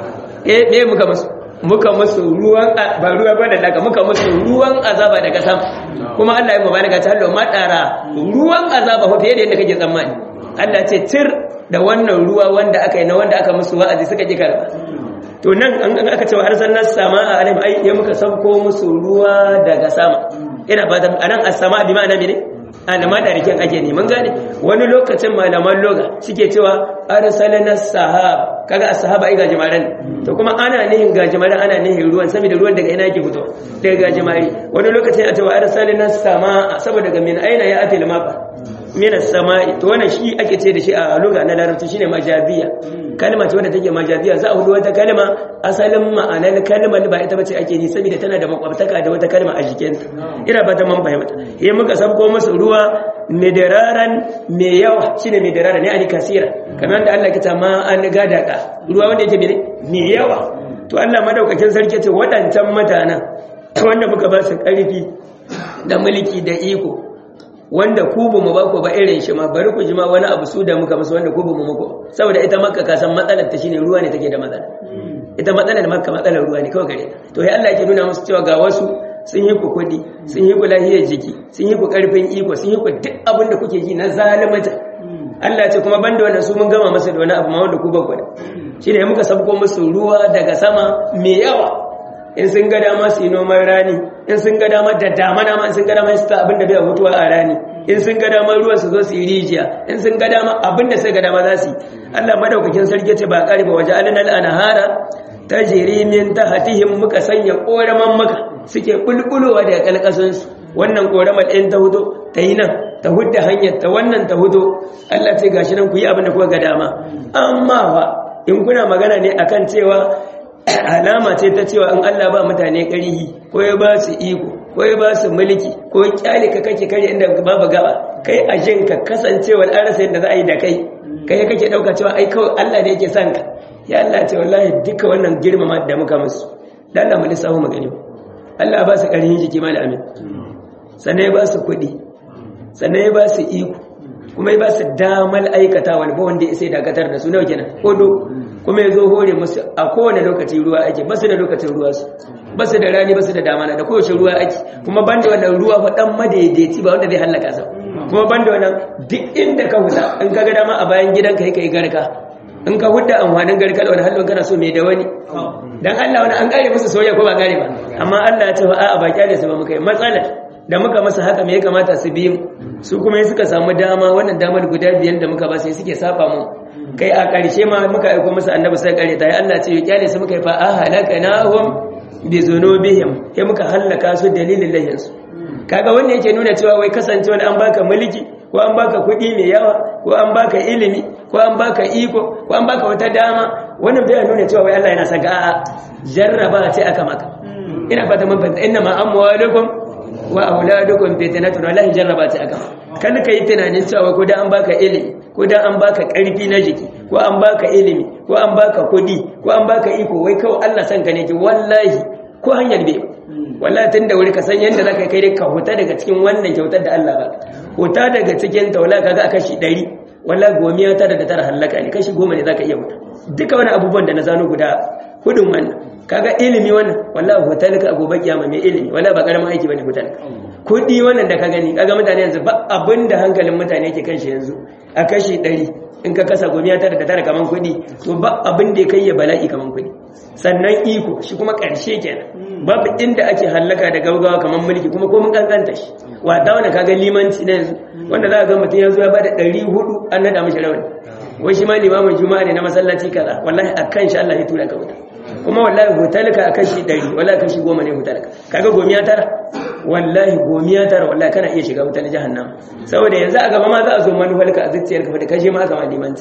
eh me muka musu muka musu ruwan ba ruwa ba da daga muka musu ruwan azaba daga sama kuma Allah ya mubaraka ta hallo madara ruwan azaba fa fiye da yadda kake tsammani Allah ce tir da wannan ruwa wanda aka yi na wanda aka musu wa'azi suka ji karba to nan an aka ce wa arsalna samaa alaihim ai ya muka sauko musu ruwa daga sama ina fatan anan as-samaa bi ma'ana mene alama da rikin ake neman gane wani lokacin malaman loga suke cewa arsalna sahab kaga as-sahaba ai gajimaran to kuma ana nihin gajimaran ana nihin ruwan saboda ruwan daga ina yake fito daga gajimari wani lokacin a cewa arsalna samaa saboda ga min aina ya atil mafa min as-samai to wannan shi ake ce da shi a loga na larabci shine majabiya kalma ce wanda take majabiya za a hudu wata kalma asalin ma'anar kalmar ba ita bace ake ni saboda tana da makwabtaka da wata kalma a jikinta ina fata mun fahimta eh muka sabko musu ruwa midararan me yawa shine midararan ne ani kasira kamar da Allah ya ta ma an gadaka ruwa wanda yake me yawa to Allah madaukakin sarki ce wadancan mutanen wanda muka ba su karfi da mulki da iko wanda ku ba mu ba ku ba irin shi ma bari ku ji ma wani abu su da muka musu wanda ku ba mu muku saboda ita makka ka san matsalar ta shine ruwa ne take da matsala ita matsalar makka matsalar ruwa ne kawai gare to sai Allah yake nuna musu cewa ga wasu sun yi ku kudi sun yi ku lahiyar jiki sun yi ku karfin iko sun yi ku duk abin da kuke ji na zalimata Allah ya ce kuma banda wannan su mun gama masa da wani abu ma wanda ku ba ku da shine muka sabko musu ruwa daga sama mai yawa in sun ga dama su yi noman rani in sun ga dama da damana ma in sun ga dama su ta abinda bai hutuwa a rani in sun ga dama ruwan su zo su yi rijiya in sun ga dama abinda sai ga dama za su yi Allah madaukakin sarki ce ba kare ba waje alinal anhara tajri min tahtihim muka sanya koraman maka suke bulbulowa daga kalkasun su wannan koramar ɗin ta hudo ta yi nan ta hudda hanyar ta wannan ta hudo Allah ce gashi nan ku yi abinda kuka ga dama amma fa in kuna magana ne akan cewa alama ce ta cewa in Allah ba mutane ƙarihi ko ya ba su iko ko ya ba su mulki ko kyale ka kake kare inda babu gaba kai a jin ka kasancewar an rasa yadda za a yi da kai kai kake dauka cewa ai kawai Allah ne yake son ka ya Allah ce wallahi duka wannan girmama da muka musu dan Allah mu lissafu mu gani Allah ba su ƙarihin jiki ma da amin sannan ya ba su kuɗi sannan ya ba su iko kuma ya ba su damar aikata wani ba wanda ya sai dakatar da su nawa kenan kodo kuma ya zo hore musu a kowane lokaci ruwa ake basu da lokacin ruwa su basu da rani basu da damana da kowace ruwa ake kuma banda wannan ruwa fa dan madaidaici ba wanda zai halaka sa kuma banda wannan duk inda ka huda in ka ga dama a bayan gidanka kai kai garka in ka hudda amfanin garka da wani halin kana so mai da wani dan Allah wani an kare musu soyayya ko ba kare ba amma Allah ya ce a'a ba kyale su ba muka yi matsalar da muka masa haka me ya kamata su bi su kuma suka samu dama wannan damar guda biyan da muka ba sai suke saba mu kai a ƙarshe ma muka aiko masa annabi sai kare ta Allah ce ya kyale su muka yi fa ahlakanahum bi zunubihim kai muka halaka su dalilin lahin su kaga wannan yake nuna cewa wai kasancewa an baka mulki ko an baka kuɗi mai yawa ko an baka ilimi ko an baka iko ko an baka wata dama wannan bai nuna cewa wai Allah yana saka a'a jarraba ce aka maka ina fata mun fahimta inna ma amwalukum wa auladukum fitnatun wallahi jarraba ta aka kan kai tunanin cewa ko da an baka ilimi ko da an baka karfi na jiki ko an baka ilimi ko an baka kudi ko an baka iko wai kawai Allah san ka ne ki wallahi ko hanyar bai wallahi tun da wuri ka san yanda zaka kai ka huta daga cikin wannan kyautar da Allah baka huta daga cikin ta wallahi kaga kashi ɗari wallahi gomiya tara da tara halaka ne kashi goma ne zaka iya huta duka wani abubuwan da na zano guda hudun wannan kaga ilimi wannan wallahi hutalka a gobe kiyama mai ilimi wallahi ba karamin aiki bane hutalka kudi wannan da ka gani kaga mutane yanzu ba abinda hankalin mutane yake kan shi yanzu a kashi ɗari in ka kasa gomiya tara da tara kaman kudi to ba abin da kai ya bala'i kaman kudi sannan iko shi kuma karshe kenan babu inda ake hallaka da gaugawa kaman mulki kuma ko mun kankanta shi wata wanda kaga limanci na yanzu wanda za ka ga mutum yanzu ya bada ɗari hudu an nada mishi rawani wai shi ma limamin juma'a ne na masallaci kaza wallahi akan shi Allah ya tura ka wuta kuma wallahi hutalka a kashi ɗari wallahi kashi goma ne hutalka kaga gomiya tara wallahi gomiya tara wallahi kana iya shiga wutar jahannama saboda yanzu a gaba ma za a zo manufarka a zuciyarka fa da kashe ma aka limanci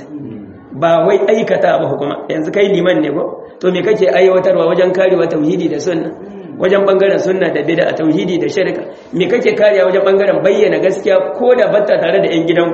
ba wai aikata ba hukuma yanzu kai liman ne ko to me kake aiwatarwa wajen karewa tauhidi da sunna wajen bangaren sunna da bid'a tauhidi da shirka me kake kariya wajen bangaren bayyana gaskiya ko da batta tare da yan gidan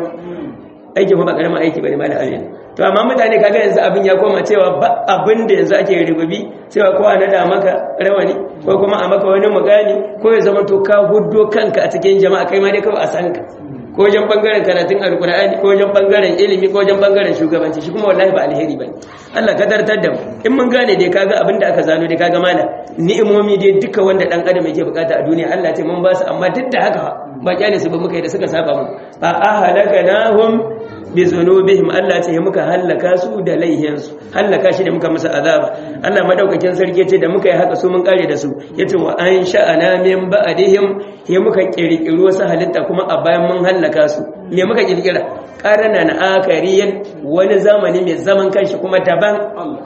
aiki ko ba karamin aiki bane malam amin to amma mutane kaga yanzu abin ya koma cewa ba abin da yanzu ake rububi cewa ko a nada maka rawani ko kuma a maka wani mugani ko ya zama to ka huddo kanka a cikin jama'a kai ma dai kawai a san ka ko wajen bangaren karatun alkur'ani ko wajen bangaren ilimi ko wajen bangaren shugabanci shi kuma wallahi ba alheri bane Allah ka dartar da mu in mun gane dai kaga abin da aka zano dai kaga mala ni'imomi dai duka wanda dan adam yake bukata a duniya Allah ce mun ba su amma duk da haka ba kyale su ba muka yi da suka saba mu fa ahlakanahum bi zunubihim Allah ce muka halaka su da laihinsu halaka shi da muka musu azaba Allah madaukakin sarki ce da muka yi haka su mun kare da su yace wa an sha'ana min ba'dihim he muka kirkiro wasu halitta kuma a bayan mun halaka su me muka kirkira qarana na akariyan wani zamani mai zaman kanshi kuma daban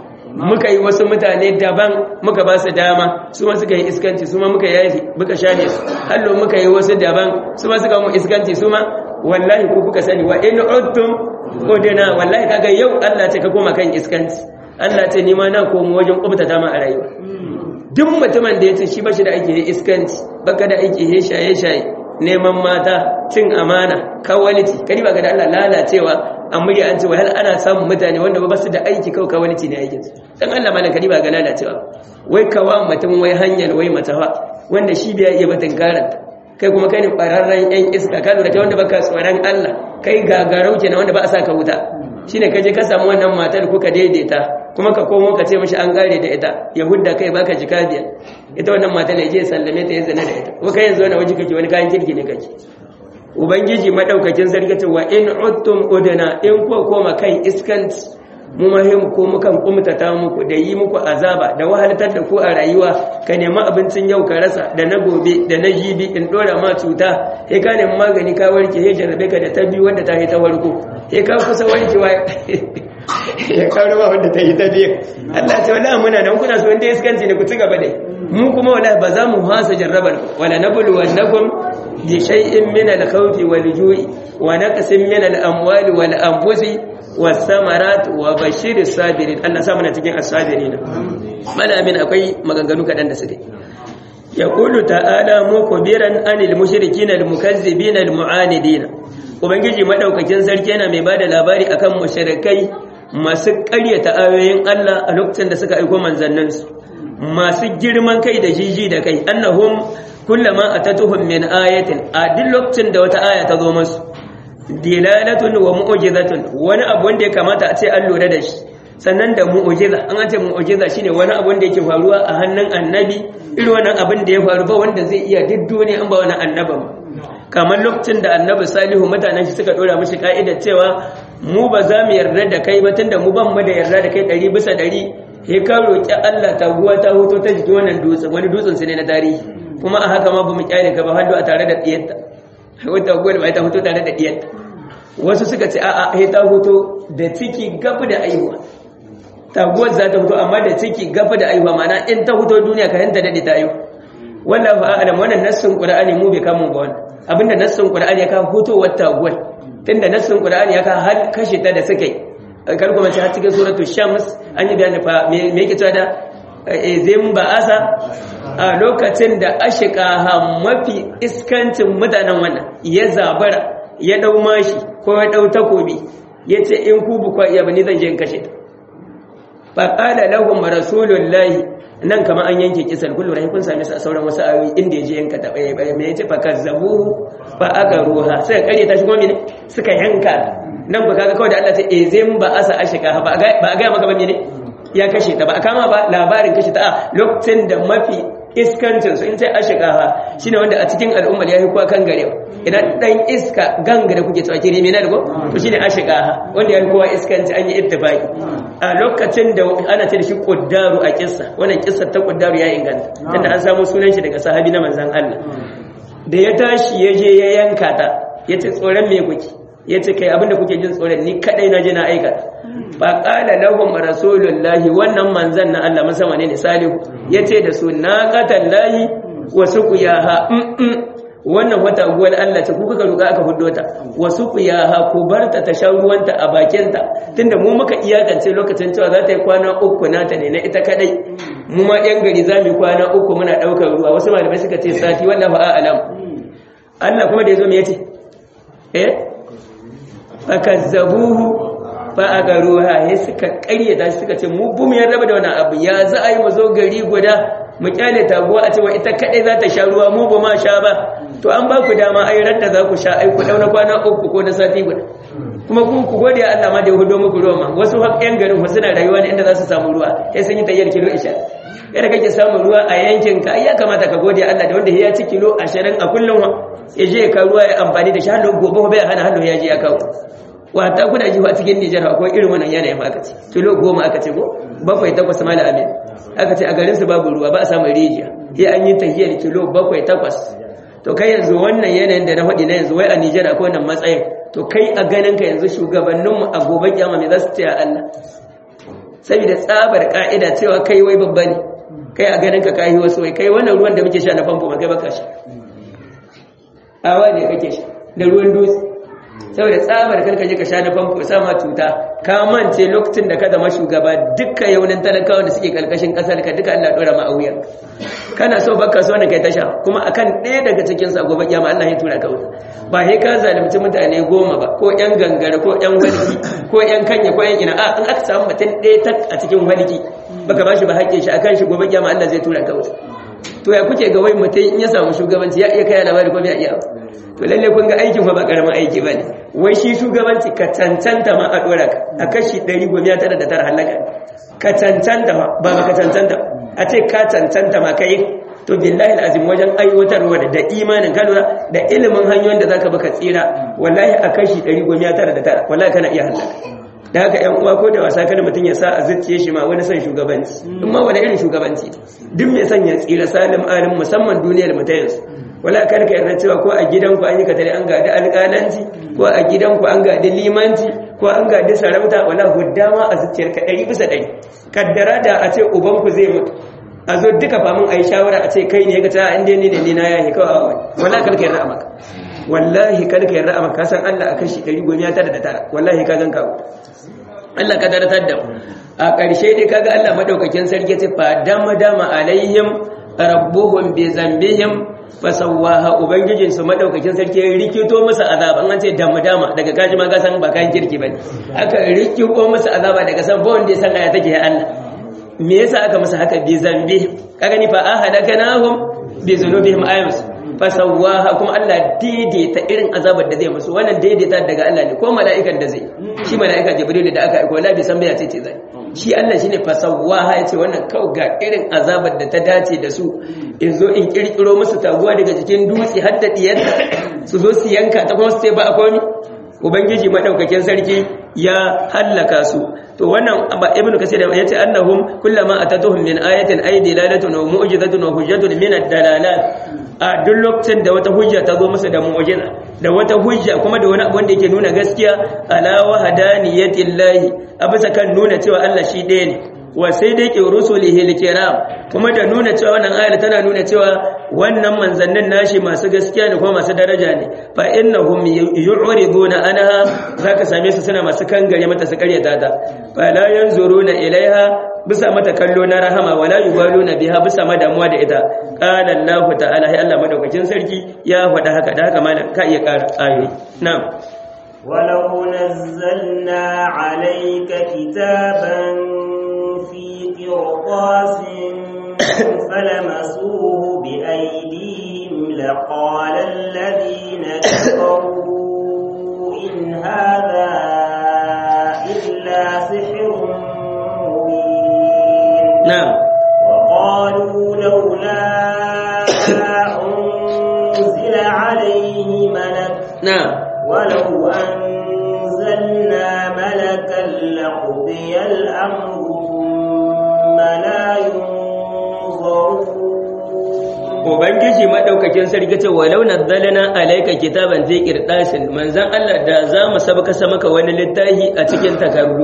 muka yi wasu mutane daban muka ba su dama su ma suka yi iskanci su ma muka yafi muka shane su hallo muka yi wasu daban su ma suka mu iskanci su ma wallahi ku kuka sani wa in udtum udna wallahi kaga yau Allah ce ka koma kan iskanci Allah ce ni ma na komo wajen kubtata ma a rayuwa duk mutumin da yace shi bashi da aiki ne iskanci baka da aiki he shaye shaye neman mata cin amana kawaliti kadi ba ga da Allah lalacewa amma dai an ce wai hal ana samun mutane wanda ba su da aiki kawai kawaliti ne aikin su dan Allah malan kadi ba ga lalacewa wai kawa mutum wai hanyar wai matawa wanda shi bai iya batun karanta kai kuma kai ne bararren yan iska ka lura kai wanda baka tsoron Allah kai gagarau kenan wanda ba a saka wuta shine kaje ka samu wannan matar kuka daidaita kuma ka komo ka ce mishi an gare da ita yahuda kai baka jikadiya ita wannan matar ne je sallame ta yanzu na da ita ko kai yanzu wannan waje kake wani kayan kirki ne kake ubangiji madaukakin sarki ce wa in uttum udna in ko koma kai iskant mu mahim ko mukan kumtata muku da yi muku azaba da wahaltar da ku a rayuwa ka nemi abincin yau ka rasa da na gobe da na jibi in dora ma cuta sai ka nemi magani ka warke sai jarabe ka da ta biyu wanda ta yi ta warko sai ka kusa warkewa ya kawo ba wanda ta yi ta biyu Allah ce wallahi muna nan kuna so inda iskanci ne ku ci gaba dai mu kuma wallahi ba za mu hasa jarrabar wala nablu wannakum bi shay'in min al-khawfi wal-ju'i wa naqsin min al-amwali wal-anfusi wasamarat wa bashir sabirin Allah sa muna cikin as-sabirin malamin akwai maganganu kadan da suke yaqulu ta'ala mukbiran anil mushrikin al-mukazzibin al-mu'anidin ubangiji madaukakin sarki yana mai bada labari akan mushrikai masu ƙaryata ayoyin Allah a lokacin da suka aika manzannin su masu girman kai da jiji da kai annahum kullama atatuhum min ayatin a duk lokacin da wata aya ta zo musu dilalatun wa mu'jizatun wani abu wanda ya kamata a ce an lura da shi sannan da mu'jiza an ce mu'jiza shine wani abu wanda yake faruwa a hannun annabi irin wannan abin da ya faru ba wanda zai iya diddo ne an ba wani annaban kamar lokacin da annabi salihu mutanen shi suka dora mishi ka'ida cewa mu ba za mu yarda da kai ba tunda mu ban mu da yarda da kai ɗari bisa ɗari he ka roki Allah ta guwa ta hoto ta jiki wannan dutsen wani dutsen su ne na tarihi kuma a haka ma ba mu kyale ka ba har a tare da diyarta wata gwada bai ta hoto tare da diyarta wasu suka ce a'a he ta hoto da ciki gafi da aihuwa taguwar za ta hoto amma da ciki gafi da aihuwa mana in ta hoto duniya ka yanta dade ta aihu wannan fa alam wannan nassin qur'ani mu bai kama ba wannan abinda nassin qur'ani ya ka hoto wata taguwar tunda nassin qur'ani ya ka har kashe ta da suke kar kuma ce har cikin suratul shams an yi bayani fa me yake cewa da zai ba asa a lokacin da ashqaha mafi iskancin mutanen wannan ya zabara ya dau mashi ko ya dau takobi yace in ku bu kwa iya bani zan je in kashe ta fa qala lahum rasulullahi nan kamar an yanke kisan kullu rai kun same su a sauran wasu ayoyi inda yaje yanka ta baye baye me yace fa kazzabuhu fa agaruha sai kare ta shigo mene suka yanka nan ba kaga kawai da Allah sai eh zai mun ba asa ashika ba ga ba ga maka ba mene ya kashe ta ba a kama ba labarin kashe ta a lokacin da mafi iskancin su in sai ashika ha shine wanda a cikin al'umma ya yi kuwa kan garewa idan dan iska gangare kuke tsawa kire me na dago to shine ashika ha wanda ya yi kuwa iskanci an yi ittifaki a lokacin da ana ce da shi quddaru a kissa wannan kissar ta quddaru ya inganta tunda an samu sunan shi daga sahabi na manzon Allah da ya tashi ya je ya yanka ta yace tsoron me kuke yace kai abinda kuke jin tsoron ni kadai na je na aikata fa qala lahum rasulullahi wannan manzon na Allah musamman ne salihu yace da su naqatallahi wa suqiyaha wannan wata guwar Allah ce kuka ruga aka huddo ta wasu qiyaha ku barta ta shan ruwanta a bakinta tunda mu muka iyakance lokacin cewa za ta yi kwana uku nata ne na ita kadai mu ma yan gari za mu yi kwana uku muna daukar ruwa wasu malamai suka ce sati wallahi fa a'lam Allah kuma da yazo me yace eh fakazzabuhu fa agaruha he suka karyata suka ce mu bu mu yarda da wannan abu ya za a yi mu zo gari guda mu kyale taguwa a cewa ita kadai za ta sha ruwa mu ba ma sha ba to an ba ku dama ai ranta za ku sha ai ku dauna kwana uku ko na sati guda kuma ku ku gode Allah ma da ya hudo muku ruwa ma wasu haƙƙin garin wasu na rayuwa ne inda za su samu ruwa sai sun yi tayyar kilo ishirin yadda kake samun ruwa a yankin ka ai ya kamata ka gode Allah da wanda ya ci kilo ashirin a kullum ya je ka ruwa ya amfani da shi har gobe bai hana hannu ya je ya kawo wata kuna ji a cikin Nijar akwai irin wannan yanayin aka ce kilo goma aka ce ko bakwai takwas mala amin aka ce a garin su babu ruwa ba a samu rijiya sai an yi tahiyar kilo bakwai takwas to kai yanzu wannan yanayin da na faɗi na yanzu wai a Nijar akwai wannan matsayin to kai a ganin ka yanzu shugabanninmu a gobe kiyama me za su ce a Allah saboda tsabar ka'ida cewa kai wai babba ne kai a ganin ka kai wasu wai kai wannan ruwan da muke sha na famfo ba kai baka sha awa ne kake sha da ruwan dutse saboda tsabar karka je ka sha na famfo sama cuta ka mance lokacin da ka zama shugaba dukkan yaunin talakawa da suke karkashin kasar ka duka Allah dora ma a wuyan kana so baka so ne kai tasha kuma akan ɗaya daga cikin sa gobe kiyama Allah ya tura ka wuta ba sai ka zalunci mutane goma ba ko ƴan gangara ko ƴan walki ko ƴan kanya ko ƴan ina a in aka samu mutum ɗaya tak a cikin walki baka bashi ba haƙƙin shi akan shi gobe kiyama Allah zai tura ka wuta to ya kuke ga wai mutum in ya samu shugabanci ya iya kai labari ko bai iya to lalle kun ga aikin fa ba karamin aiki bane wai shi shugabanci ka cancanta ma a dora ka a kashi ɗari goma tara da tara halaka ka cancanta ma ba ka cancanta a ce ka cancanta ma kai to billahi alazim wajen aiwatarwa da imanin ka lura da ilimin hanyoyin da zaka baka tsira wallahi a kashi ɗari goma tara da tara wallahi kana iya halaka da haka ƴan uwa ko da wasa kada mutum ya sa a zuciye shi ma wani son shugabanci in ma wani irin shugabanci duk mai son ya tsira salim alim musamman duniyar mu ta yanzu wala kar ka yarda cewa ko a gidanku an yi katare an gadi alƙalanci ko a gidanku an gadi limanci ko an gadi sarauta wala huddama a zuciyarka ɗari bisa ɗari kaddara da a ce ubanku zai mutu a zo duka famin a yi shawara a ce kai ne ka ta inda ni ne ni na yahi kawai wala kar ka yarda a maka wallahi kar ka yarda a maka san Allah akan shi ɗari goma tara da tara wallahi ka ganka Allah ka daratar da mu a ƙarshe dai kaga Allah madaukakin sarki ce fa dama dama alaihim rabbuhum bi zambihim fasawaha ubangijin su madaukakin sarki ya rikito musu azaba an ce dama dama daga kaji ma ga san ba kan kirki bane aka rikito musu azaba daga san ba wanda ya san aya take ya Allah me yasa aka musu haka bi zambihim kaga ni fa ahadakanahum bi zunubihim ayus fasawaha kuma Allah daidaita irin azabar da zai musu wannan daidaita daga Allah ne ko mala'ikan da zai shi mala'ika jibril da aka aika wallahi bai san me yace ce zai shi Allah shine fasawaha yace wannan kau ga irin azabar da ta dace da su in zo in kirkiro musu taguwa daga cikin dutse har da diyar su zo su yanka ta kuma su ce ba akwai ubangiji madaukakin sarki ya hallaka su to wannan ibnu kasir yace annahum kullama atatuhum min ayatin ay dilalatun wa mu'jizatun wa hujjatun min ad-dalalat a duk lokacin da wata hujja ta zo musu da mu'jiza da wata hujja kuma da wani abu wanda yake nuna gaskiya ala wahdaniyatillahi abisa kan nuna cewa Allah shi ɗaya ne wa sai dai ke rusulihi likiram kuma da nuna cewa wannan ayar tana nuna cewa wannan manzannin nashi masu gaskiya ne kuma masu daraja ne fa innahum yu'riduna anha zaka same su suna masu kangare mata su karyata ta fa la yanzuruna ilaiha bisa mata kallo na rahama wala yubaluna biha bisa ma damuwa da ita qala Allah ta'ala hay Allah madaukakin sarki ya faɗa haka da haka malam ka iya ƙara ayoyi na'am ولو نزلنا عليك كتابا في قرطاس فلمسوه بأيديهم لقال الذين كفروا إن هذا إلا سحر مبين نعم وقالوا لولا أنزل عليه ملك نعم ولو أنزلنا ملكا لقضي الأمر ثم لا ينظرون Ubangiji madaukakin sarki ce walau nazzalna alayka kitaban fi qirtasin manzan Allah da za mu sabaka maka wani littafi a cikin takardu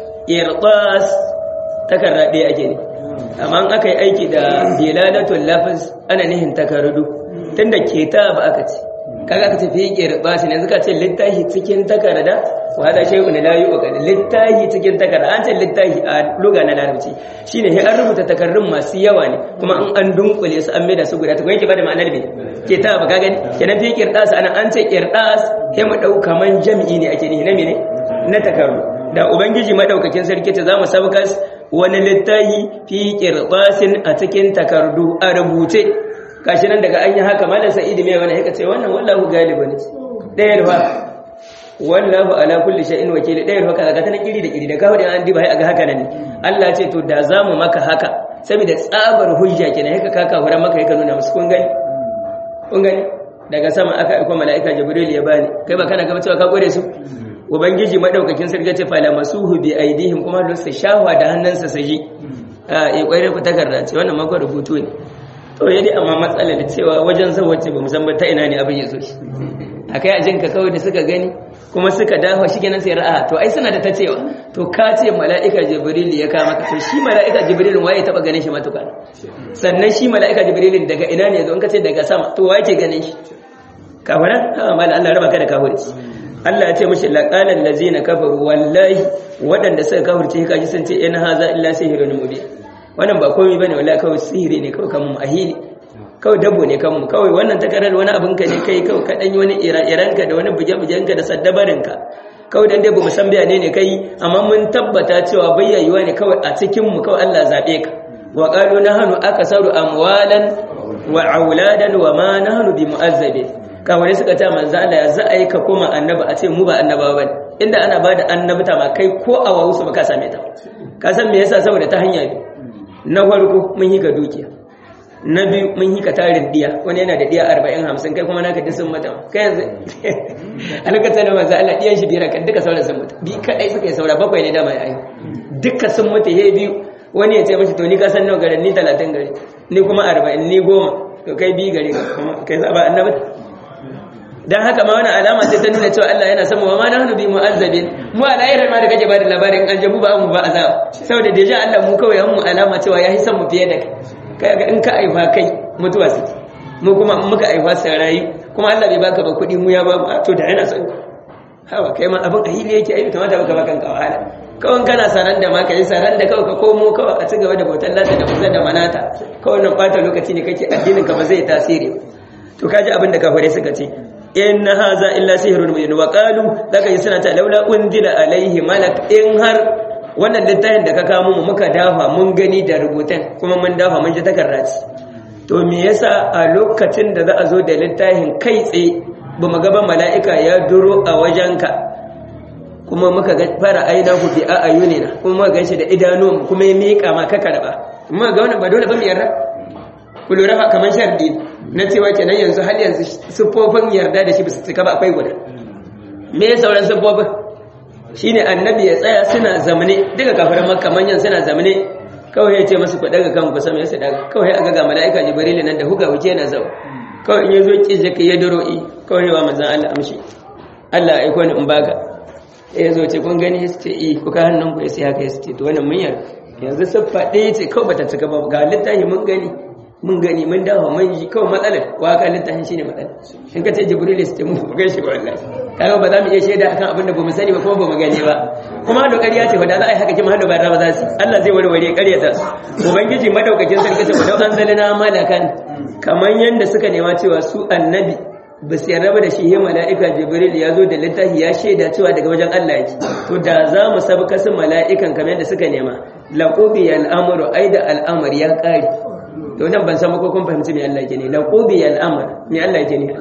qirtas takarda dai ake ne amma an aka yi aiki da dilalatul lafz ana nihin takardu tunda kitab aka ce kaga aka ce fi qirtasin yanzu ka ce littafi cikin takarda wa hada shay'un la yuqad littafi cikin takarda an ce littafi a lugha na larabci shine sai an rubuta takardun masu yawa ne kuma an an dunkule su an maida su guda ta yake bada ma'anar me kitab ka gani kenan fi qirtas ana an ce qirtas sai mu dauka man jami'i ne ake nihi na mene na takardu da ubangiji madaukakin sarki ce zamu sabkas wani littafi fi qirtasin a cikin takardu a rubuce kashi nan daga an yi haka malam sa'idi mai wani haka ce wannan wallahu galibun ɗaya ruwa wallahu ala kulli shay'in wakil ɗaya ruwa kaga ta na kiri da kiri da kawo da an diba ai aga haka nan ne Allah ce to da zamu maka haka saboda tsabar hujja kenan haka kaka horan maka haka nuna musu kun gani kun gani daga sama aka aika mala'ika jibril ya bani kai ba kana ga cewa ka gode su ubangiji madaukakin sarki ce fala masuhu bi aidihim kuma lusa shahwa da hannunsa saji a eh kwaire ku takarda ce wannan mako rubutu ne to yadi amma matsalar da cewa wajen zawace ba musamman ta ina ne abin ya zo shi akai a jinka kawai da suka gani kuma suka dafa shi kenan sai ra'a to ai suna da ta cewa to ka ce mala'ika jibril ya kama ka to shi mala'ika jibril waye taba ganin shi matuka sannan shi mala'ika jibril daga ina ne yazo in ka ce daga sama to waye ke ganin shi kafiran ha mallan Allah raba ka da kafirci Allah ya ce mishi laqalal ladzina kafaru wallahi wadanda suka kafirce kaji sun ce in haza illa sihrun mubin wannan ba komai bane wallahi kawai sihiri ne kawai kamun ahili kawai dabo ne kamun kawai wannan takarar wani abin ka ne kai kawai ka danyi wani ira-iranka da wani buge-bugenka da saddabarinka kawai dan dai bamu san bayane ne kai amma mun tabbata cewa bayyayuwa ne kawai a cikin mu kawai Allah zabe ka wa qalu nahnu akasaru amwalan wa auladan wa ma nahnu bimu'azzabin kawai suka ta manzo Allah ya za a yi ka koma annabi a ce mu ba annabawa bane inda ana bada annabta ma kai ko a wawu ba ka same ta ka san me yasa saboda ta hanya biyu na farko mun yi ka dukiya na biyu mun yi ka tarin diya wani yana da diya arba'in hamsin kai kuma naka disin mata kai yanzu a lokacin da manzo Allah diyan shi biyar kan duka sauran sun mutu bi kadai suka yi saura bakwai ne dama yayi duka sun mutu he biyu wani ya ce mashi to ni ka san nawa garin ni talatin gari ni kuma arba'in ni goma to kai bi gari kuma kai zaba annabi dan haka ma wannan alama ce ta nuna cewa Allah yana sama wa ma nahnu bi mu'azzabin mu a lahirar ma da kake ba da labarin an jabu ba mu ba azab saboda deja Allah mu kawai mu alama cewa yayi san mu fiye da kai kaga in ka aifa kai mutuwa su mu kuma in muka aifa sarai kuma Allah bai baka ba kudi mu ya ba mu to da yana son hawa kai ma abin ahili yake ai kamata baka bakan ka wahala kawai kana saran da ma kai saran da kawai ka komo kawai a cigaba da bautar lata da uzza da manata kawai nan bata lokaci ne kake addinin ka ba zai tasiri to kaji abin da kafare suka ce in haza illa sihrun mubin wa qalu daga yi suna ta laula unzila alaihi malak in har wannan littafin da ka kawo mu muka dafa mun gani da rubutan kuma mun dafa mun ji takarda ce to me yasa a lokacin da za a zo da littafin kai tsaye ba mu gaban mala'ika ya duro a wajenka kuma muka ga fara aina ku bi a ayunina kuma muka ganshi da idanun kuma ya miƙa ma ka karba muka ga wannan ba dole ba mu yarda ku lura fa kaman shardi na cewa kenan yanzu har yanzu siffofin yarda da shi ba su cika ba akwai guda me ya sauran siffofin shine annabi ya tsaya suna zamane duka kafiran makka manyan suna zamane kawai ya ce masu ku daga kanku sama ya su daga kawai aga ga mala'ika jibril nan da huga wuce yana zawo kawai in yazo kije kai ya daro'i kawai wa manzon Allah amshi Allah ya aiko ni in baka ya zo ce kun gani sai ce eh ku ka hannun ku sai haka sai to wannan mun yarda yanzu siffa ɗaya ce kawai bata cika ba ga littafi mun gani mun gani mun dawo mun ji kawai matsalar waka littafin shine matsalar in ka ce jibril sai mu ga shi wallahi kaga ba za mu iya shaida akan abin da bamu sani ba kuma bamu gani ba kuma da ƙarya ce wanda za a yi haka kima hannu ba rama za su Allah zai warware ƙaryata ubangiji madaukakin sarki ce wadau anzalna malakan kaman yanda suka nema cewa su annabi ba su yarda da shi mala'ika jibril ya zo da littafi ya shaida cewa daga wajen Allah yake to da za mu sabka su mala'ikan kamar yadda suka nema laqubi al-amru aida al-amr ya kare to nan ban san ko kun fahimci me Allah yake ne laqubi al-amr me Allah yake ne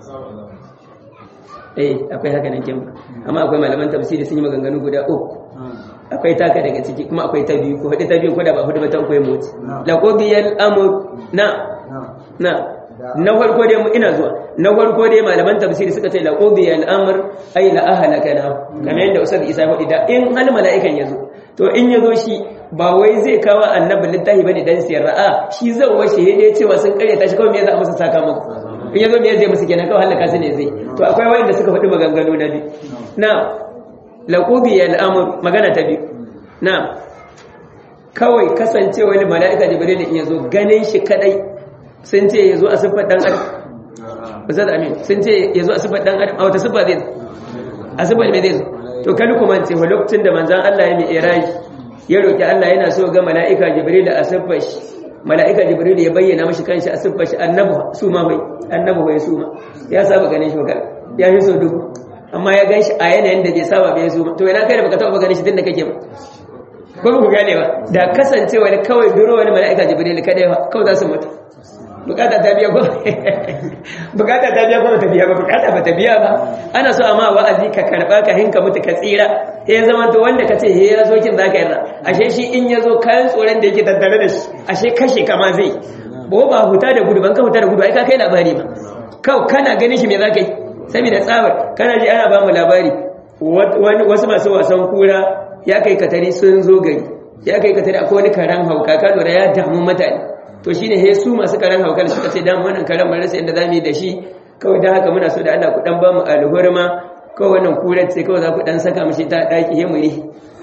eh akwai haka nan kin amma akwai malaman tafsiri sun yi maganganu guda uku akwai taka daga ciki kuma akwai ta biyu ko hadi ta biyu ko da ba hudu ba ta akwai moti laqubi al-amr na na na farko dai mu ina zuwa na farko dai malaman tafsiri suka ce la qubi al-amr ay la ahlakana kamar yadda Ustaz Isa faɗi da in al mala'ikan yazo to in yazo shi ba wai zai kawo annabi littafi bane dan siyar ra'a shi zai washe dai cewa sun kare ta shi kawai me za a musu sakamako in yazo me zai musu kenan kawai halaka su ne zai to akwai wanda suka faɗi maganganu na biyu na la qubi al-amr magana ta biyu na kawai kasancewa mala'ika jibril in yazo ganin shi kadai sun ce ya zo a siffar ɗan adam Ustaz Amin sun ce ya zo a siffar ɗan adam a wata siffa zai zo a siffar mai zai zo to kan kuma ce wa lokacin da manzan Allah ya mai iraji ya roƙi Allah yana so ga mala'ika jibril a siffar shi mala'ika jibril ya bayyana mashi kanshi a siffar shi annabu su ma mai annabu bai su ma ya saba ganin shi wakar ya fi so dubu amma ya gan shi a yanayin da bai saba bai su ma to yana kai da baka taɓa ganin shi tun da kake ba ko ku gane ba da kasancewa ne kawai duro wani mala'ika jibril kadai ba kawai za su mutu bukata ta biya ko bukata ta biya ko ta biya ba bukata ba ta biya ba ana so amma wa'azi ka karba ka hinka mutu ka tsira eh zaman to wanda kace he ya zo kin zaka yarda ashe shi in yazo kayan tsoron da yake tattare da shi ashe kashe kama zai bo ba huta da gudu ban ka huta da gudu ai ka kai labari ba kau kana ganin shi me zaka yi saboda tsabar kana ji ana ba mu labari wasu masu wasan kura ya kai katari sun zo gari ya kai katari akwai wani karan hauka ka lura ya damu mutane to shine he su masu karan haukar suka ce dan wannan karan mun rasa inda zamu yi da shi kawai dan haka muna so da Allah ku dan ba mu alhurma kawai wannan kurar sai kawai za ku dan saka mishi ta daki he muri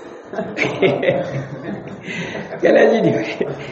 kana ji ne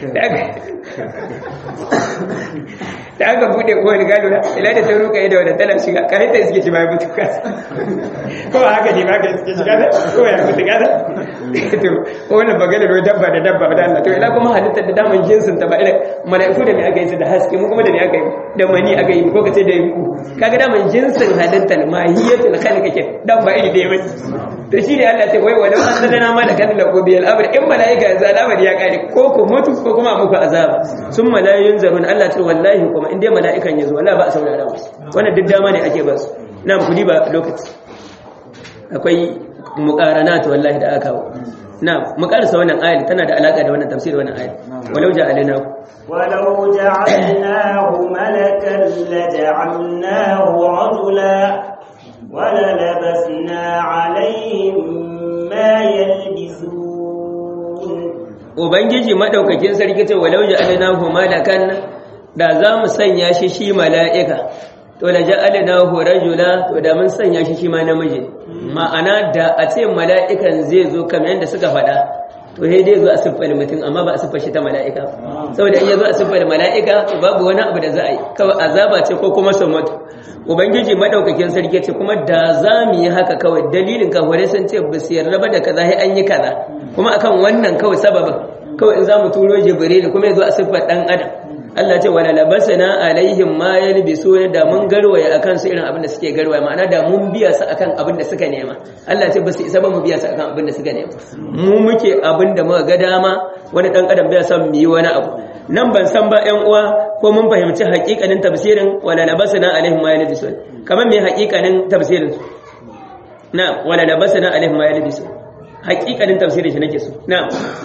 da aka bude kowani gado na ila da ta ruka yi da wadda tana shiga karanta suke ci bayan mutu kasa kowa haka ne maka suke shiga da kowa ya mutu kasa to wannan bagana da dabba da dabba da Allah to ila kuma halittar da daman jinsin ta ba irin mala'iku da me aka yi su da haske mu kuma da me aka yi da mani aka yi ko kace da yanku kaga daman jinsin halittar mahiyatul khalqi ke dan ba iri da yawa to shi ne Allah ce wai walau an sadana ma da kan laqu bil amr in malaika yanzu al'amari ya kare ko ku mutu ko kuma muku azaba summa la yunzarun Allah ce wallahi kuma in dai malaikan yazo wallahi ba a saurara musu wannan duk dama ne ake ba su na'am kudi ba lokaci akwai muqaranat wallahi da aka kawo na'am mu karasa wannan ayat tana da alaka da wannan tafsir wannan ayat walau ja'alnahu ولو جعلناه ملكا لجعلناه رجلا وللبسنا عليهم ما يلبسون ubangiji madaukakin sarki ce walau ja'alnahu malakan da za mu sanya shi shi mala'ika to la ja'alnahu rajula to da mun sanya shi shi ma namiji ma'ana da a ce mala'ikan zai zo kamar yadda suka faɗa to sai dai zo a siffar mutum amma ba a siffar shi ta mala'ika saboda in ya zo a siffar mala'ika to babu wani abu da za a yi kawai azaba ce ko kuma sammatu ubangiji madaukakin sarki ce kuma da za mu yi haka kawai dalilin kawai sun ce ba su yarda ba da kaza sai an yi kaza kuma akan wannan kawai sababin kawai in za mu turo jibril kuma ya zo a siffar dan adam Allah ce wala labasana alaihim ma yalbisuna da mun garwaya akan su irin abin da suke garwaya ma'ana da mun biya su akan abin da suka nema Allah ce ba su isa ba mu biya su akan abin da suka nema mu muke abin da muka ga dama wani dan adam bai san mu yi wani abu nan ban san ba ƴan uwa ko mun fahimci haƙiƙanin tafsirin wala labasana alaihim ma yalbisuna kamar me haƙiƙanin tafsirin na wala labasana alaihim ma yalbisuna haƙiƙanin tafsirin shi nake so na'am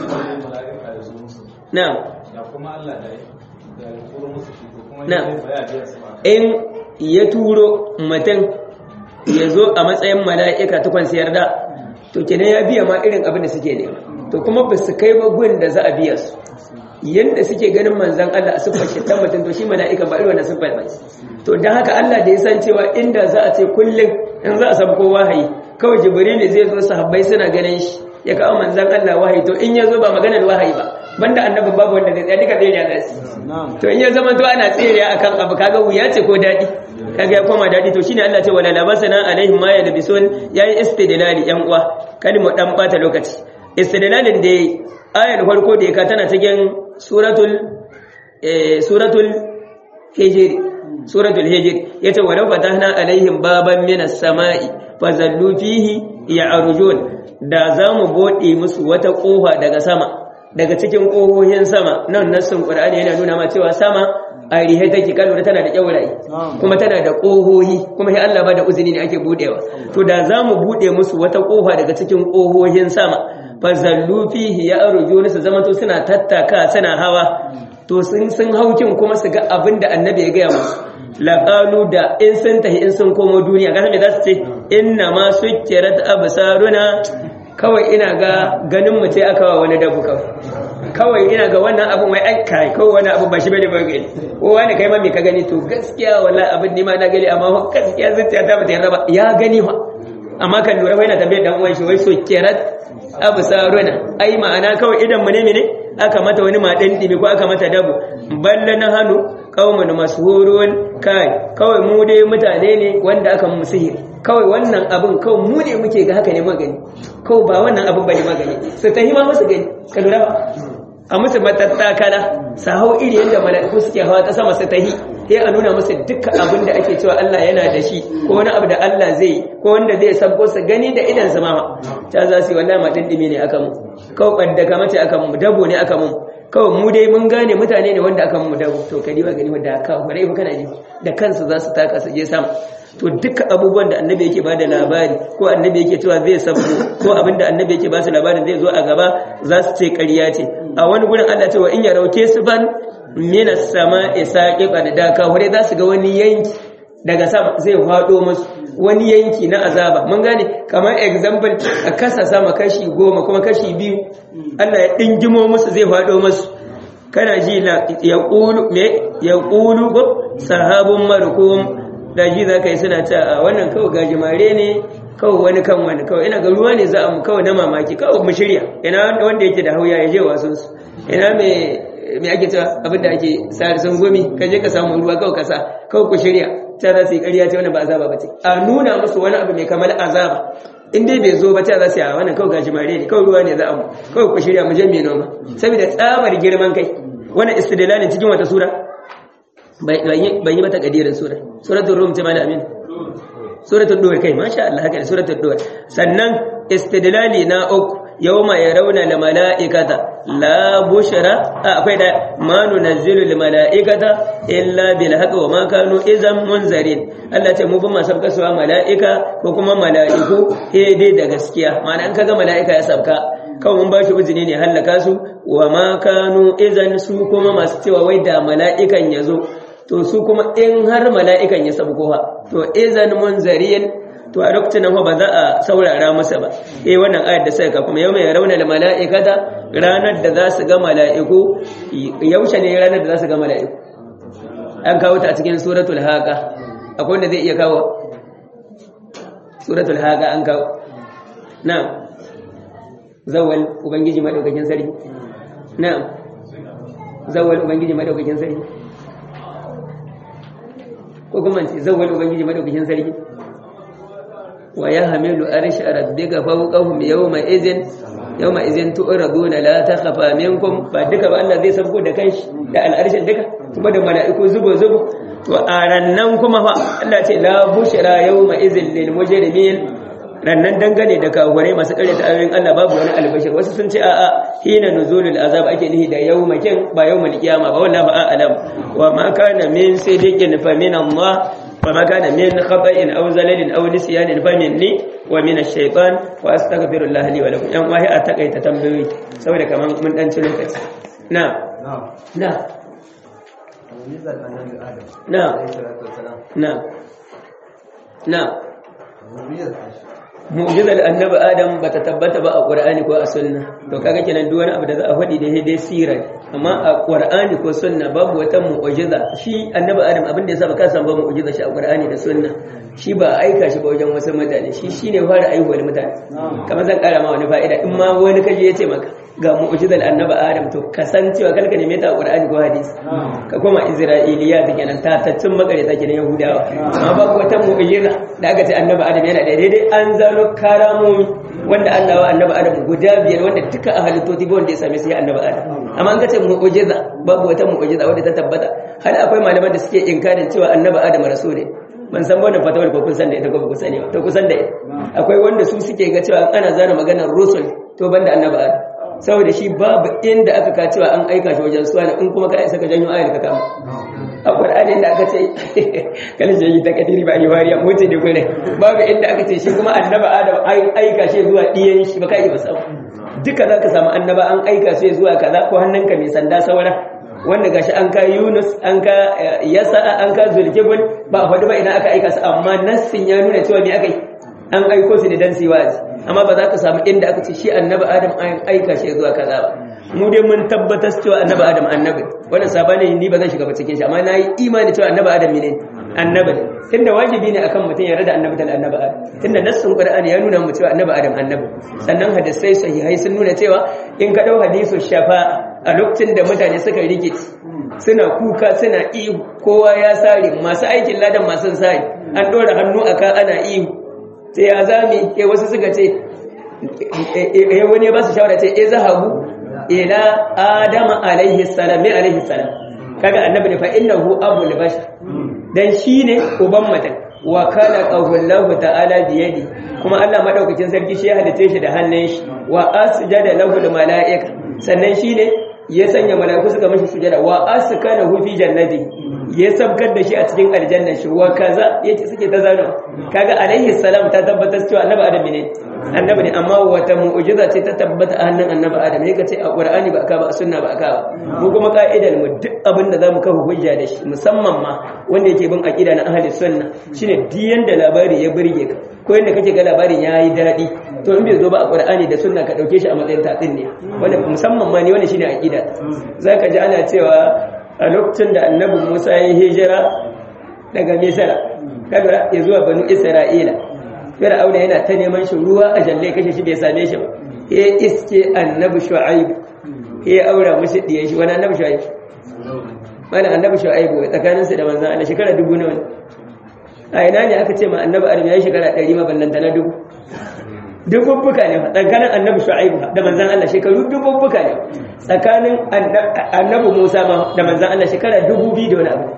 na'am kuma Allah da na in ya turo mutum ya zo a matsayin mala'ika tukwan siyar da to kenan ya biya ma irin abin da suke nema to kuma ba su kai ba gun da za a biya su yadda suke ganin manzan Allah a siffar shi ta mutum to shi mala'ika ba irin wannan siffar ba to don haka Allah da ya san cewa inda za a ce kullum in za a samu kowa hayi kawai jibril zai zo sahabbai suna ganin shi ya kawo manzon Allah wahayi to in yazo ba maganar wahayi ba banda annabi babu wanda zai tsaya duka tsere ya zai to in ya zama to ana tsere akan abu kaga wuya ce ko dadi kaga ya koma dadi to shine Allah ce wala labasana alaihim ma yalbisun yayi istidlali yan uwa kalmu dan bata lokaci istidlalin da ayar farko da yaka tana cikin suratul eh suratul hijr suratul hijr yace walau fatahna alaihim baban minas samai fazallu fihi ya'rujun da zamu bude musu wata kofa daga sama daga cikin kohohin sama nan nassin qur'ani yana nuna ma cewa sama a rihe take kallo tana da kyaurayi kuma tana da kohohi kuma sai Allah ba da uzuri ne ake budewa to da zamu bude musu wata kofa daga cikin kohohin sama fazallu fihi ya'rujun su zama to suna tattaka suna hawa to sun sun haukin kuma su ga abinda annabi ya gaya musu laqalu da in sun tahi in sun komo duniya ga me za su ce inna ma sukkirat absaruna kawai ina ga ganin mu sai aka wa wani dabu kawai kawai ina ga wannan abun wai ai kai kawai wannan abun ba shi bane ba gani ko wani kai ma me ka gani to gaskiya wallahi abin ni ma na gani amma gaskiya zuciya ta bata yarda ba ya gani fa amma kan lura wai na tambayar dan uwan shi wai sukkirat absaruna ai ma'ana kawai idan mu ne mene aka mata wani madan dibi ko aka mata dabu balla na hanu qaumun mashhurun kai kawai mu dai mutane ne wanda aka mu sihiri kawai wannan abin kawai mu ne muke ga haka ne magani kawai ba wannan abin bane magani su ta hima musu gani ka lura ba a musu matattakala sa hau iri yadda mala'iku suke hawa ta sama su tahi sai a nuna musu dukkan abin da ake cewa Allah yana da shi ko wani abu da Allah zai ko wanda zai sabbo su gani da idan su mama ta za su yi wallahi ma dindimi ne aka mu kawai kaddaka mace aka mu dabo ne aka mu kawai mu dai mun gane mutane ne wanda aka mu dabo to kadi ba gani wanda aka bare ba kana ji da kansu za su taka su je sama to duka abubuwan da annabi yake bada labari ko annabi yake cewa zai sabbo ko abinda annabi yake ba su labarin zai zo a gaba za su ce ƙarya ce a wani gurin Allah cewa in ya rauke su ban minas sama'i saqiban da ka hore za su ga wani yanki daga sama zai fado musu wani yanki na azaba mun gane kamar example a kasa sama kashi goma kuma kashi biyu Allah ya dingimo musu zai fado musu kana ji la yaqulu me yaqulu sahabun markum da ji za ka yi suna ta a wannan kawai gajimare ne kawai wani kan wani kawai ina ga ruwa ne za a mu kawai na mamaki kawai mu shirya ina wanda yake da hauya ya je wasunsu ina mai ake cewa abinda ake sa'ar sun gomi ka je ka samu ruwa kawai kasa kawai ku shirya ta za su yi ƙarya ce wannan ba azaba ba ce a nuna musu wani abu mai kamar azaba in dai bai zo ba ta za su yi a wannan kawai gajimare ne kawai ruwa ne za a mu kawai ku shirya mu je mai noma saboda tsabar girman kai wannan istidlalin cikin wata sura ban yi mata kadirin sura suratul rum ta malamin suratul duwar kai masha Allah haka da suratul duwar sannan istidlali na uku yawma yarawna lil malaikata la bushra akwai da ma nunazzilu lil malaikata illa bil haqqi wa ma kanu idan munzarin Allah ce mu ba ma sabka suwa malaika ko kuma malaiku eh dai da gaskiya ma'ana an kaga malaika ya sabka kawai mun bashi uzini ne halaka su wa ma kanu idan su kuma masu cewa wai da malaikan yazo to su kuma in har mala'ikan ya sabko ha to izan munzariyin to a lokacin nan ba za a saurara masa ba eh wannan ayar da sai ka kuma yau mai rauna da mala'ikata ranar da za su ga mala'iku yaushe ne ranar da za su ga mala'iku an kawo ta a cikin suratul haqa akwai wanda zai iya kawo suratul haqa an kawo na zawal ubangiji madaukakin sarki na zawal ubangiji madaukakin sarki ko kuma ce zawwal ubangiji madaukakin sarki wa ya hamilu arsh rabbika fawqahum yawma idhin yawma idhin tu'raduna la takhafa minkum ba duka ba Allah zai sabko da kanshi da al'arshin duka kuma da mala'iku zubo zubo to a rannan kuma fa Allah ce la bushra yawma idhin lil mujrimin rannan dangane da kafirai masu kare ta ayoyin Allah babu wani albashir wasu sun ce a'a hina nuzulul azab ake nihi da yawmakin ba yawmal qiyama ba wallahi ba a'lam wa ma kana min sidiqin fa min Allah wa ma kana min khata'in aw zalalin aw nisyanin fa minni wa min ash-shaytan wa astaghfirullah li wa lakum yan wahi a takaita tambayoyi saboda kaman mun dan ci lokaci na na na na na mu'jizar annabi adam bata tabbata ba a qur'ani ko a sunna to kaga kenan duk wani abu da za a faɗi da dai sira amma a qur'ani ko sunna babu wata mu'jiza shi annabi adam abin da yasa baka san ba mu'jiza shi a qur'ani da sunna shi ba aika shi ba wajen wasu mutane shi shine fara aihuwar mutane kamar zan kara ma wani fa'ida in ma wani kaje yace maka ga mu'jizar annabi adam to kasancewa kalka ne meta a qur'ani ko hadisi ka koma isra'iliya da kenan ta tattun makareta kenan yahudawa amma babu wata mu'jiza da aka ce annabi adam yana da daidai an zano karamomi wanda Allah wa annabi adam guda biyar wanda duka a halittoci ba wanda ya same su ya annabi adam amma an kace mu'jiza babu wata mu'jiza wanda ta tabbata har akwai malaman da suke inkarin cewa annabi adam rasul ne ban san wannan fatawar ko kun san da ita ko ba ku sani ba to ku san da ita akwai wanda su suke ga cewa ana zana maganar rusul to banda annabi adam saboda shi babu inda aka ka cewa an aika shi wajen suwa in kuma ka isa ka janyo ayar ka kama a Qur'ani da aka ce kalin shi ta kadiri ba riwaya mutum ne gure babu inda aka ce shi kuma annabi Adam an aika shi zuwa diyan shi ba kai ba sau duka zaka samu annaba an aika shi zuwa kaza ko hannunka mai sanda saura wanda gashi an ka Yunus an ka Yasa an ka Zulkifl ba a faɗi ba idan aka aika su amma nassin ya nuna cewa me aka yi an aiko su ne dan su wazi amma ba za ka samu inda aka ce shi annabi Adam an aika shi zuwa kaza ba mu dai mun tabbatar cewa annabi Adam annabi wannan sabani ni ba zan shiga ba cikin shi amma nayi imani cewa annabi Adam ne annabi tunda wajibi ne akan mutum ya rada annabi tal annabi Adam tunda nassin Qur'ani ya nuna mu cewa annabi Adam annabi sannan hadisai sahihai sun nuna cewa in ka dau hadisu shafa'a a lokacin da mutane suka rikici suna kuka suna ihu kowa ya sare masu aikin ladan masu sare an dora hannu aka ana ihu sai ya zami ke wasu suka ce eh wani ba su shawara ce eh zahabu ila adama alaihi salam mai alaihi salam kaga annabi ne fa innahu abul bashar dan shine uban mutum wa kana qawluhu ta'ala bi yadi kuma Allah madaukakin sarki shi ya halice shi da hannun shi wa asjada lahu al malaika sannan shine ya sanya malaiku suka mishi sujada wa askanahu fi jannati ya sabkar da shi a cikin aljanna shi wa kaza yace suke ta zano kaga alaihi salam ta tabbatar cewa annabi adam ne annabi ne amma wata mu'jiza ce ta tabbata a hannun annabi adam ne kace a qur'ani ba aka ba a sunna ba aka ba mu kuma ka'idar mu duk abin da zamu kafa hujja da shi musamman ma wanda yake bin aqida na ahli sunna shine diyan da labari ya burge ka ko yanda kake ga labarin yayi dadi to in bai zo ba a qur'ani da sunna ka dauke shi a matsayin tatsin ne wanda musamman ma ne wanda shine aqida zaka ji ana cewa a lokacin da annabi Musa ya hijira daga Misra kaga ya zuwa banu Isra'ila Fir'auna yana ta neman shi ruwa a jalle kashe shi bai same shi ba ya iske annabi Shu'aib ya aura mushi diyan shi wani annabi Shu'aib wani annabi Shu'aib tsakanin su da manzon Allah shekara dubu ne a ina ne aka ce ma annabi Adam ya yi shekara ɗari ma ballanta na dubu dububbuka ne tsakanin annabi Shu'aib da manzon Allah shekaru dububbuka ne tsakanin annabi Musa ma da manzon Allah shekara dubu biyu da wani abu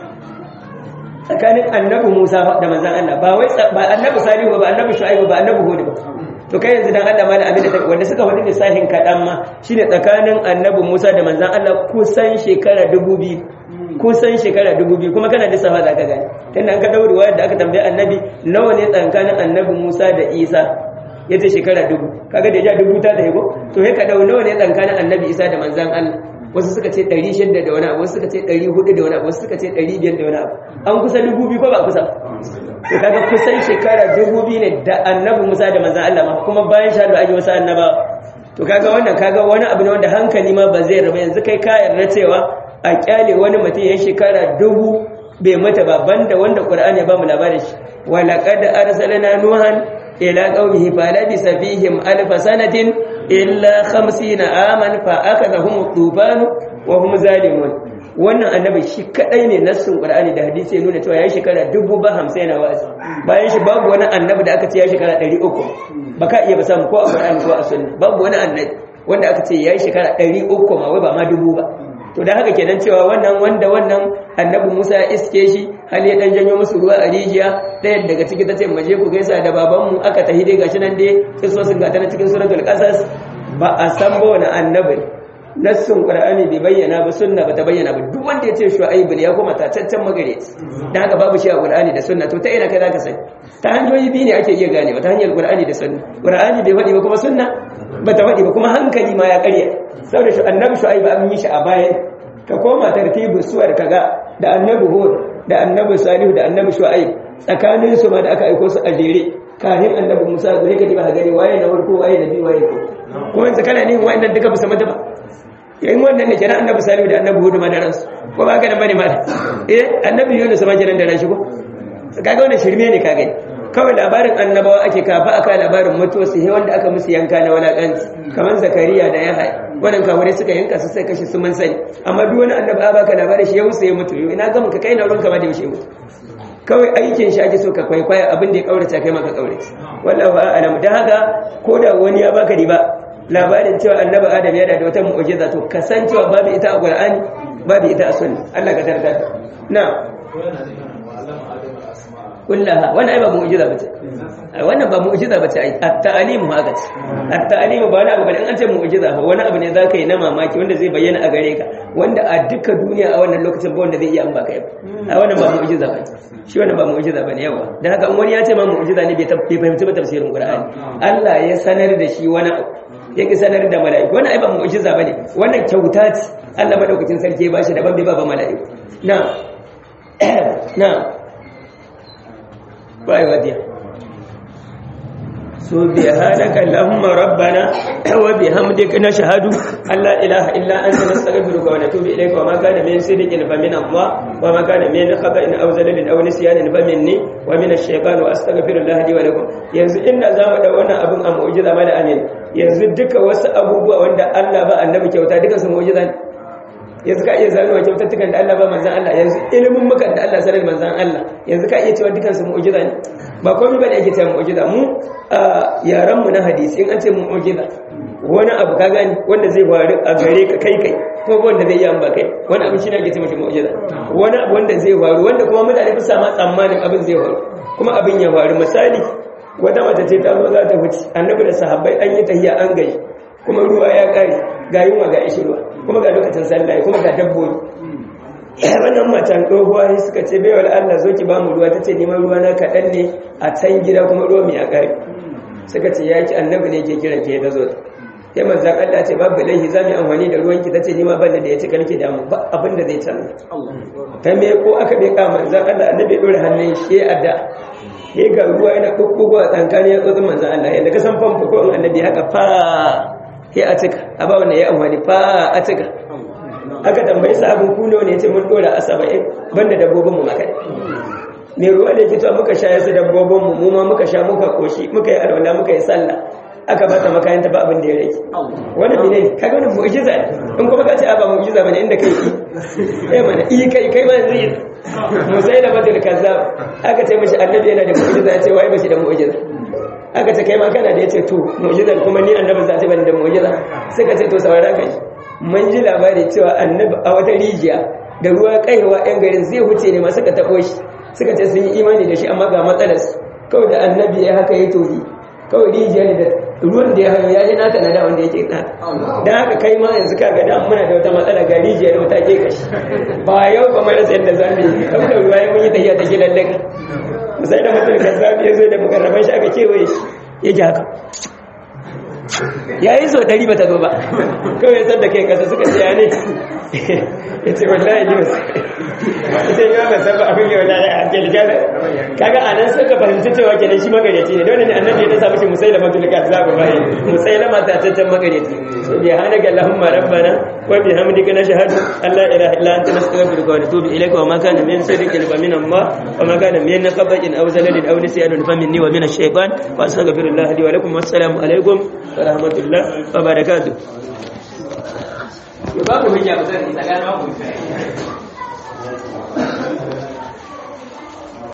tsakanin annabi Musa da manzon Allah ba wai ba annabi Salihu ba annabi Shu'aib ba annabi Hud ba to kai yanzu dan Allah ma da abin da wanda suka wani lissahin kadan ma shine tsakanin annabi Musa da manzon Allah kusan shekara dubu biyu kusan shekara dubu biyu kuma kana lissafa za ka gani tunda an ka dawo riwayar da aka tambaye annabi nawa ne tsakanin annabi Musa da Isa yace shekara dubu kaga da ya dubu ta da yego to sai ka dawo nawa ne tsakanin annabi Isa da manzon Allah wasu suka ce ɗari shida da wani abu wasu suka ce ɗari hudu da wani abu wasu suka ce ɗari biyar da wani abu an kusa dubu biyu ko ba kusa to kaga kusan shekara dubu biyu ne da annabi Musa da manzon Allah ma kuma bayan sha da ake wasu annaba to kaga wannan kaga wani abu ne wanda hankali ma ba zai raba yanzu kai ka yarda cewa a kyale wani mutum ya shekara dubu bai mata ba banda wanda Qur'ani ya ba mu labarin shi wa laqad arsalna nuhan ila qaumihi fa labisa fihim alf sanatin illa khamsina aman fa akadahum tufan wa hum zalimun wannan annabi shi kadai ne nassin Qur'ani da hadisi ya nuna cewa ya shekara dubu ba hamsin yana wa'azi bayan shi babu wani annabi da aka ce ya shekara ɗari uku baka iya ba samu ko a Qur'ani ko a sunna babu wani annabi wanda aka ce ya shekara ɗari uku ma wai ba ma dubu ba to da haka kenan cewa wannan wanda wannan annabi Musa ya iske shi hali ya dan janyo musu ruwa a rijiya ɗaya daga ciki tace mu je ku gaisa da babanmu aka tahi dai gashi nan dai sai so sun gata na cikin suratul qasas ba a san ba wani annabi nassun Qur'ani bai bayyana ba sunna ba ta bayyana ba duk wanda ya ce Shu'aib ne ya kuma tataccen magare dan haka babu shi a Qur'ani da sunna to ta ina kai zaka sai ta hanyoyi biyu ne ake iya gane ba ta hanyar Qur'ani da sunna Qur'ani bai faɗi ba kuma sunna ba ta faɗi ba kuma hankali ma ya ƙarya saboda shi annabi Shu'aib an yi shi a baya ka koma tartibu suwar kaga da annabi Hud da annabi Salihu da annabi Shu'aib tsakanin su ma da aka aiko su a jere kafin annabi Musa zai ka ji ba gani waye na farko waye na biyu waye na kuma yanzu kana ne wayannan duka ba su mata ba yayin wannan ne kenan annabi Salihu da annabi Hud ma da ransu ko ba ka da bane ma eh annabi Yunus ma kenan da ran shi ko kaga wannan shirme ne kaga kawai labarin annabawa ake kafa aka labarin mutuwa sai wanda aka musu yanka na walakanci kamar Zakariya da Yahya wannan kawai suka yanka su sai kashi su mun sani amma duk wani annabi a baka labarin shi ya wuce ya mutu ina ga ka kai na ruwanka ma da yaushe mutu kawai aikin shi ake so ka kwaikwaya abin da ya kaurace kai maka kaurace wallahi a'lam dan haka koda wani ya baka riba labarin cewa annabi Adam yana da wata mu'jiza to kasancewa babu ita a Qur'ani babu ita a sunna Allah ka tarda na kullaha wannan ai ba mu'jiza bace wannan ba mu'jiza bace ai at-ta'lim haka ce at-ta'lim ba wani abu bane in an ce mu'jiza ba wani abu ne zaka yi na mamaki wanda zai bayyana a gare ka wanda a duka duniya a wannan lokacin ba wanda zai iya an baka yau a wannan ba mu'jiza bace shi wannan ba mu'jiza bane yawa dan haka in wani ya ce ma mu'jiza ne bai fahimci ba tafsirin Qur'ani Allah ya sanar da shi wani yake sanar da mala'iku wannan ai ba mu'jiza bane wannan kyauta ce Allah madaukakin sarki ya bashi daban bai ba ba mala'iku na na bai wadiya subhanaka allahumma rabbana wa bihamdika nashhadu an la ilaha illa anta nastaghfiruka wa natubu ilayka wa ma kana min sidqin fa min Allah wa ma kana min khata'in aw zalalin aw nisyanin fa minni wa min ash-shaytan wa astaghfirullah li wa lakum yanzu inda zamu da wannan abun a mu'jiza ma da amin yanzu duka wasu abubuwa wanda Allah ba annabi kyauta duka su mu'jiza ne yanzu ka iya zanuwa kyautattukan da Allah ba manzan Allah yanzu ilimin mukan da Allah sanar manzan Allah yanzu ka iya cewa dukansu mu'ujiza ne ba komai bane ake cewa mu'ujiza mu a yaran mu na hadisi in an ce mu'ujiza wani abu ka gani wanda zai faru a gare ka kai kai ko wanda zai yi an ba kai wani abu shine ake cewa mu'ujiza wani abu wanda zai faru wanda kuma mutane ba sa ma tsammanin abin zai faru kuma abin ya faru misali wata mace ce ta zo za ta wuce annabi da sahabbai an yi tahiyya an gaji kuma ruwa ya kare ga yunwa ga ishirwa kuma ga lokacin sallah kuma ga dabbobi wannan matan doguwa suka ce bai wal Allah zo ki ba mu ruwa tace neman ruwa na kadan ne a can gida kuma ruwa mai akari suka ce yaki annabi ne ke kiran ki da zo sai manzon Allah ce babu laihi zamu amfani da ruwan ki tace ni ma ban da ya ci karki da mu ba abin da zai canza ta me ko aka bai ka manzon Allah annabi dore hannun shi adda sai ga ruwa yana kokkogo a tsankani ya tsotsin manzon Allah yanda ka san famfo ko annabi haka fa sai a cika a ba wannan ya amfani fa a cika aka tambayi sahabin kuno ne ce mun dora a saba'in banda dabbobin mu maka ne ruwa da yake to muka sha yasu dabbobin mu mu ma muka sha muka koshi muka yi alwala muka yi sallah aka bata makayan ta ba abin da ya rage wannan bine kaga wannan mu'jiza ne in kuma ka ce a ba mu'jiza bane inda kai ki eh mana i kai kai ma zai musaila badal kazzab aka ce mishi annabi yana da mu'jiza ya ce wai ba shi da mu'jiza aka ce kai ma kana da yace to mu'jizar kuma ni annabi za ta bani da mu'jiza suka ce to saurara kai mun ji labari cewa annabi a wata rijiya da ruwa kaiwa yan garin zai huce ne ma suka tabo shi suka ce sun yi imani da shi amma ga matsalar kawai da annabi ya haka ya tohi kawai rijiya ne da ruwan da ya hayo ya ji nata na da wanda yake na dan haka kai ma yanzu kaga da muna da wata matsala ga rijiya da wata ke kashi ba yau ba mai rasa yadda zamu yi kawai ruwa ya mun yi tafiya ta gidan daga sai da mutum da zafi ya zo da mukarraban shi aka kewaye shi ya ji haka ya yi so ɗari ba ta zo ba kawai ya san da kai kasa suka siya ne ya ce wallahi ne wasu ita yi ba san ba abin yau da ya ake ligana kaga a nan suka fahimci cewa kenan shi magareci ne dole ne annabi ya samu shi musailama tul kazzab bai musailama ta tantan magareci so bi hanaka allahumma rabbana wa bihamdika nashhadu an la ilaha illa anta nastaghfiruka wa natubu ilayka wa ma kana min sidqin fa min Allah wa ma kana min naqabin aw zalalin aw nisyanin fa minni wa min ash-shaytan wa astaghfirullah li wa lakum wassalamu alaikum wa rahmatullah wa barakatuh babu hujja ba zai tsakanin ku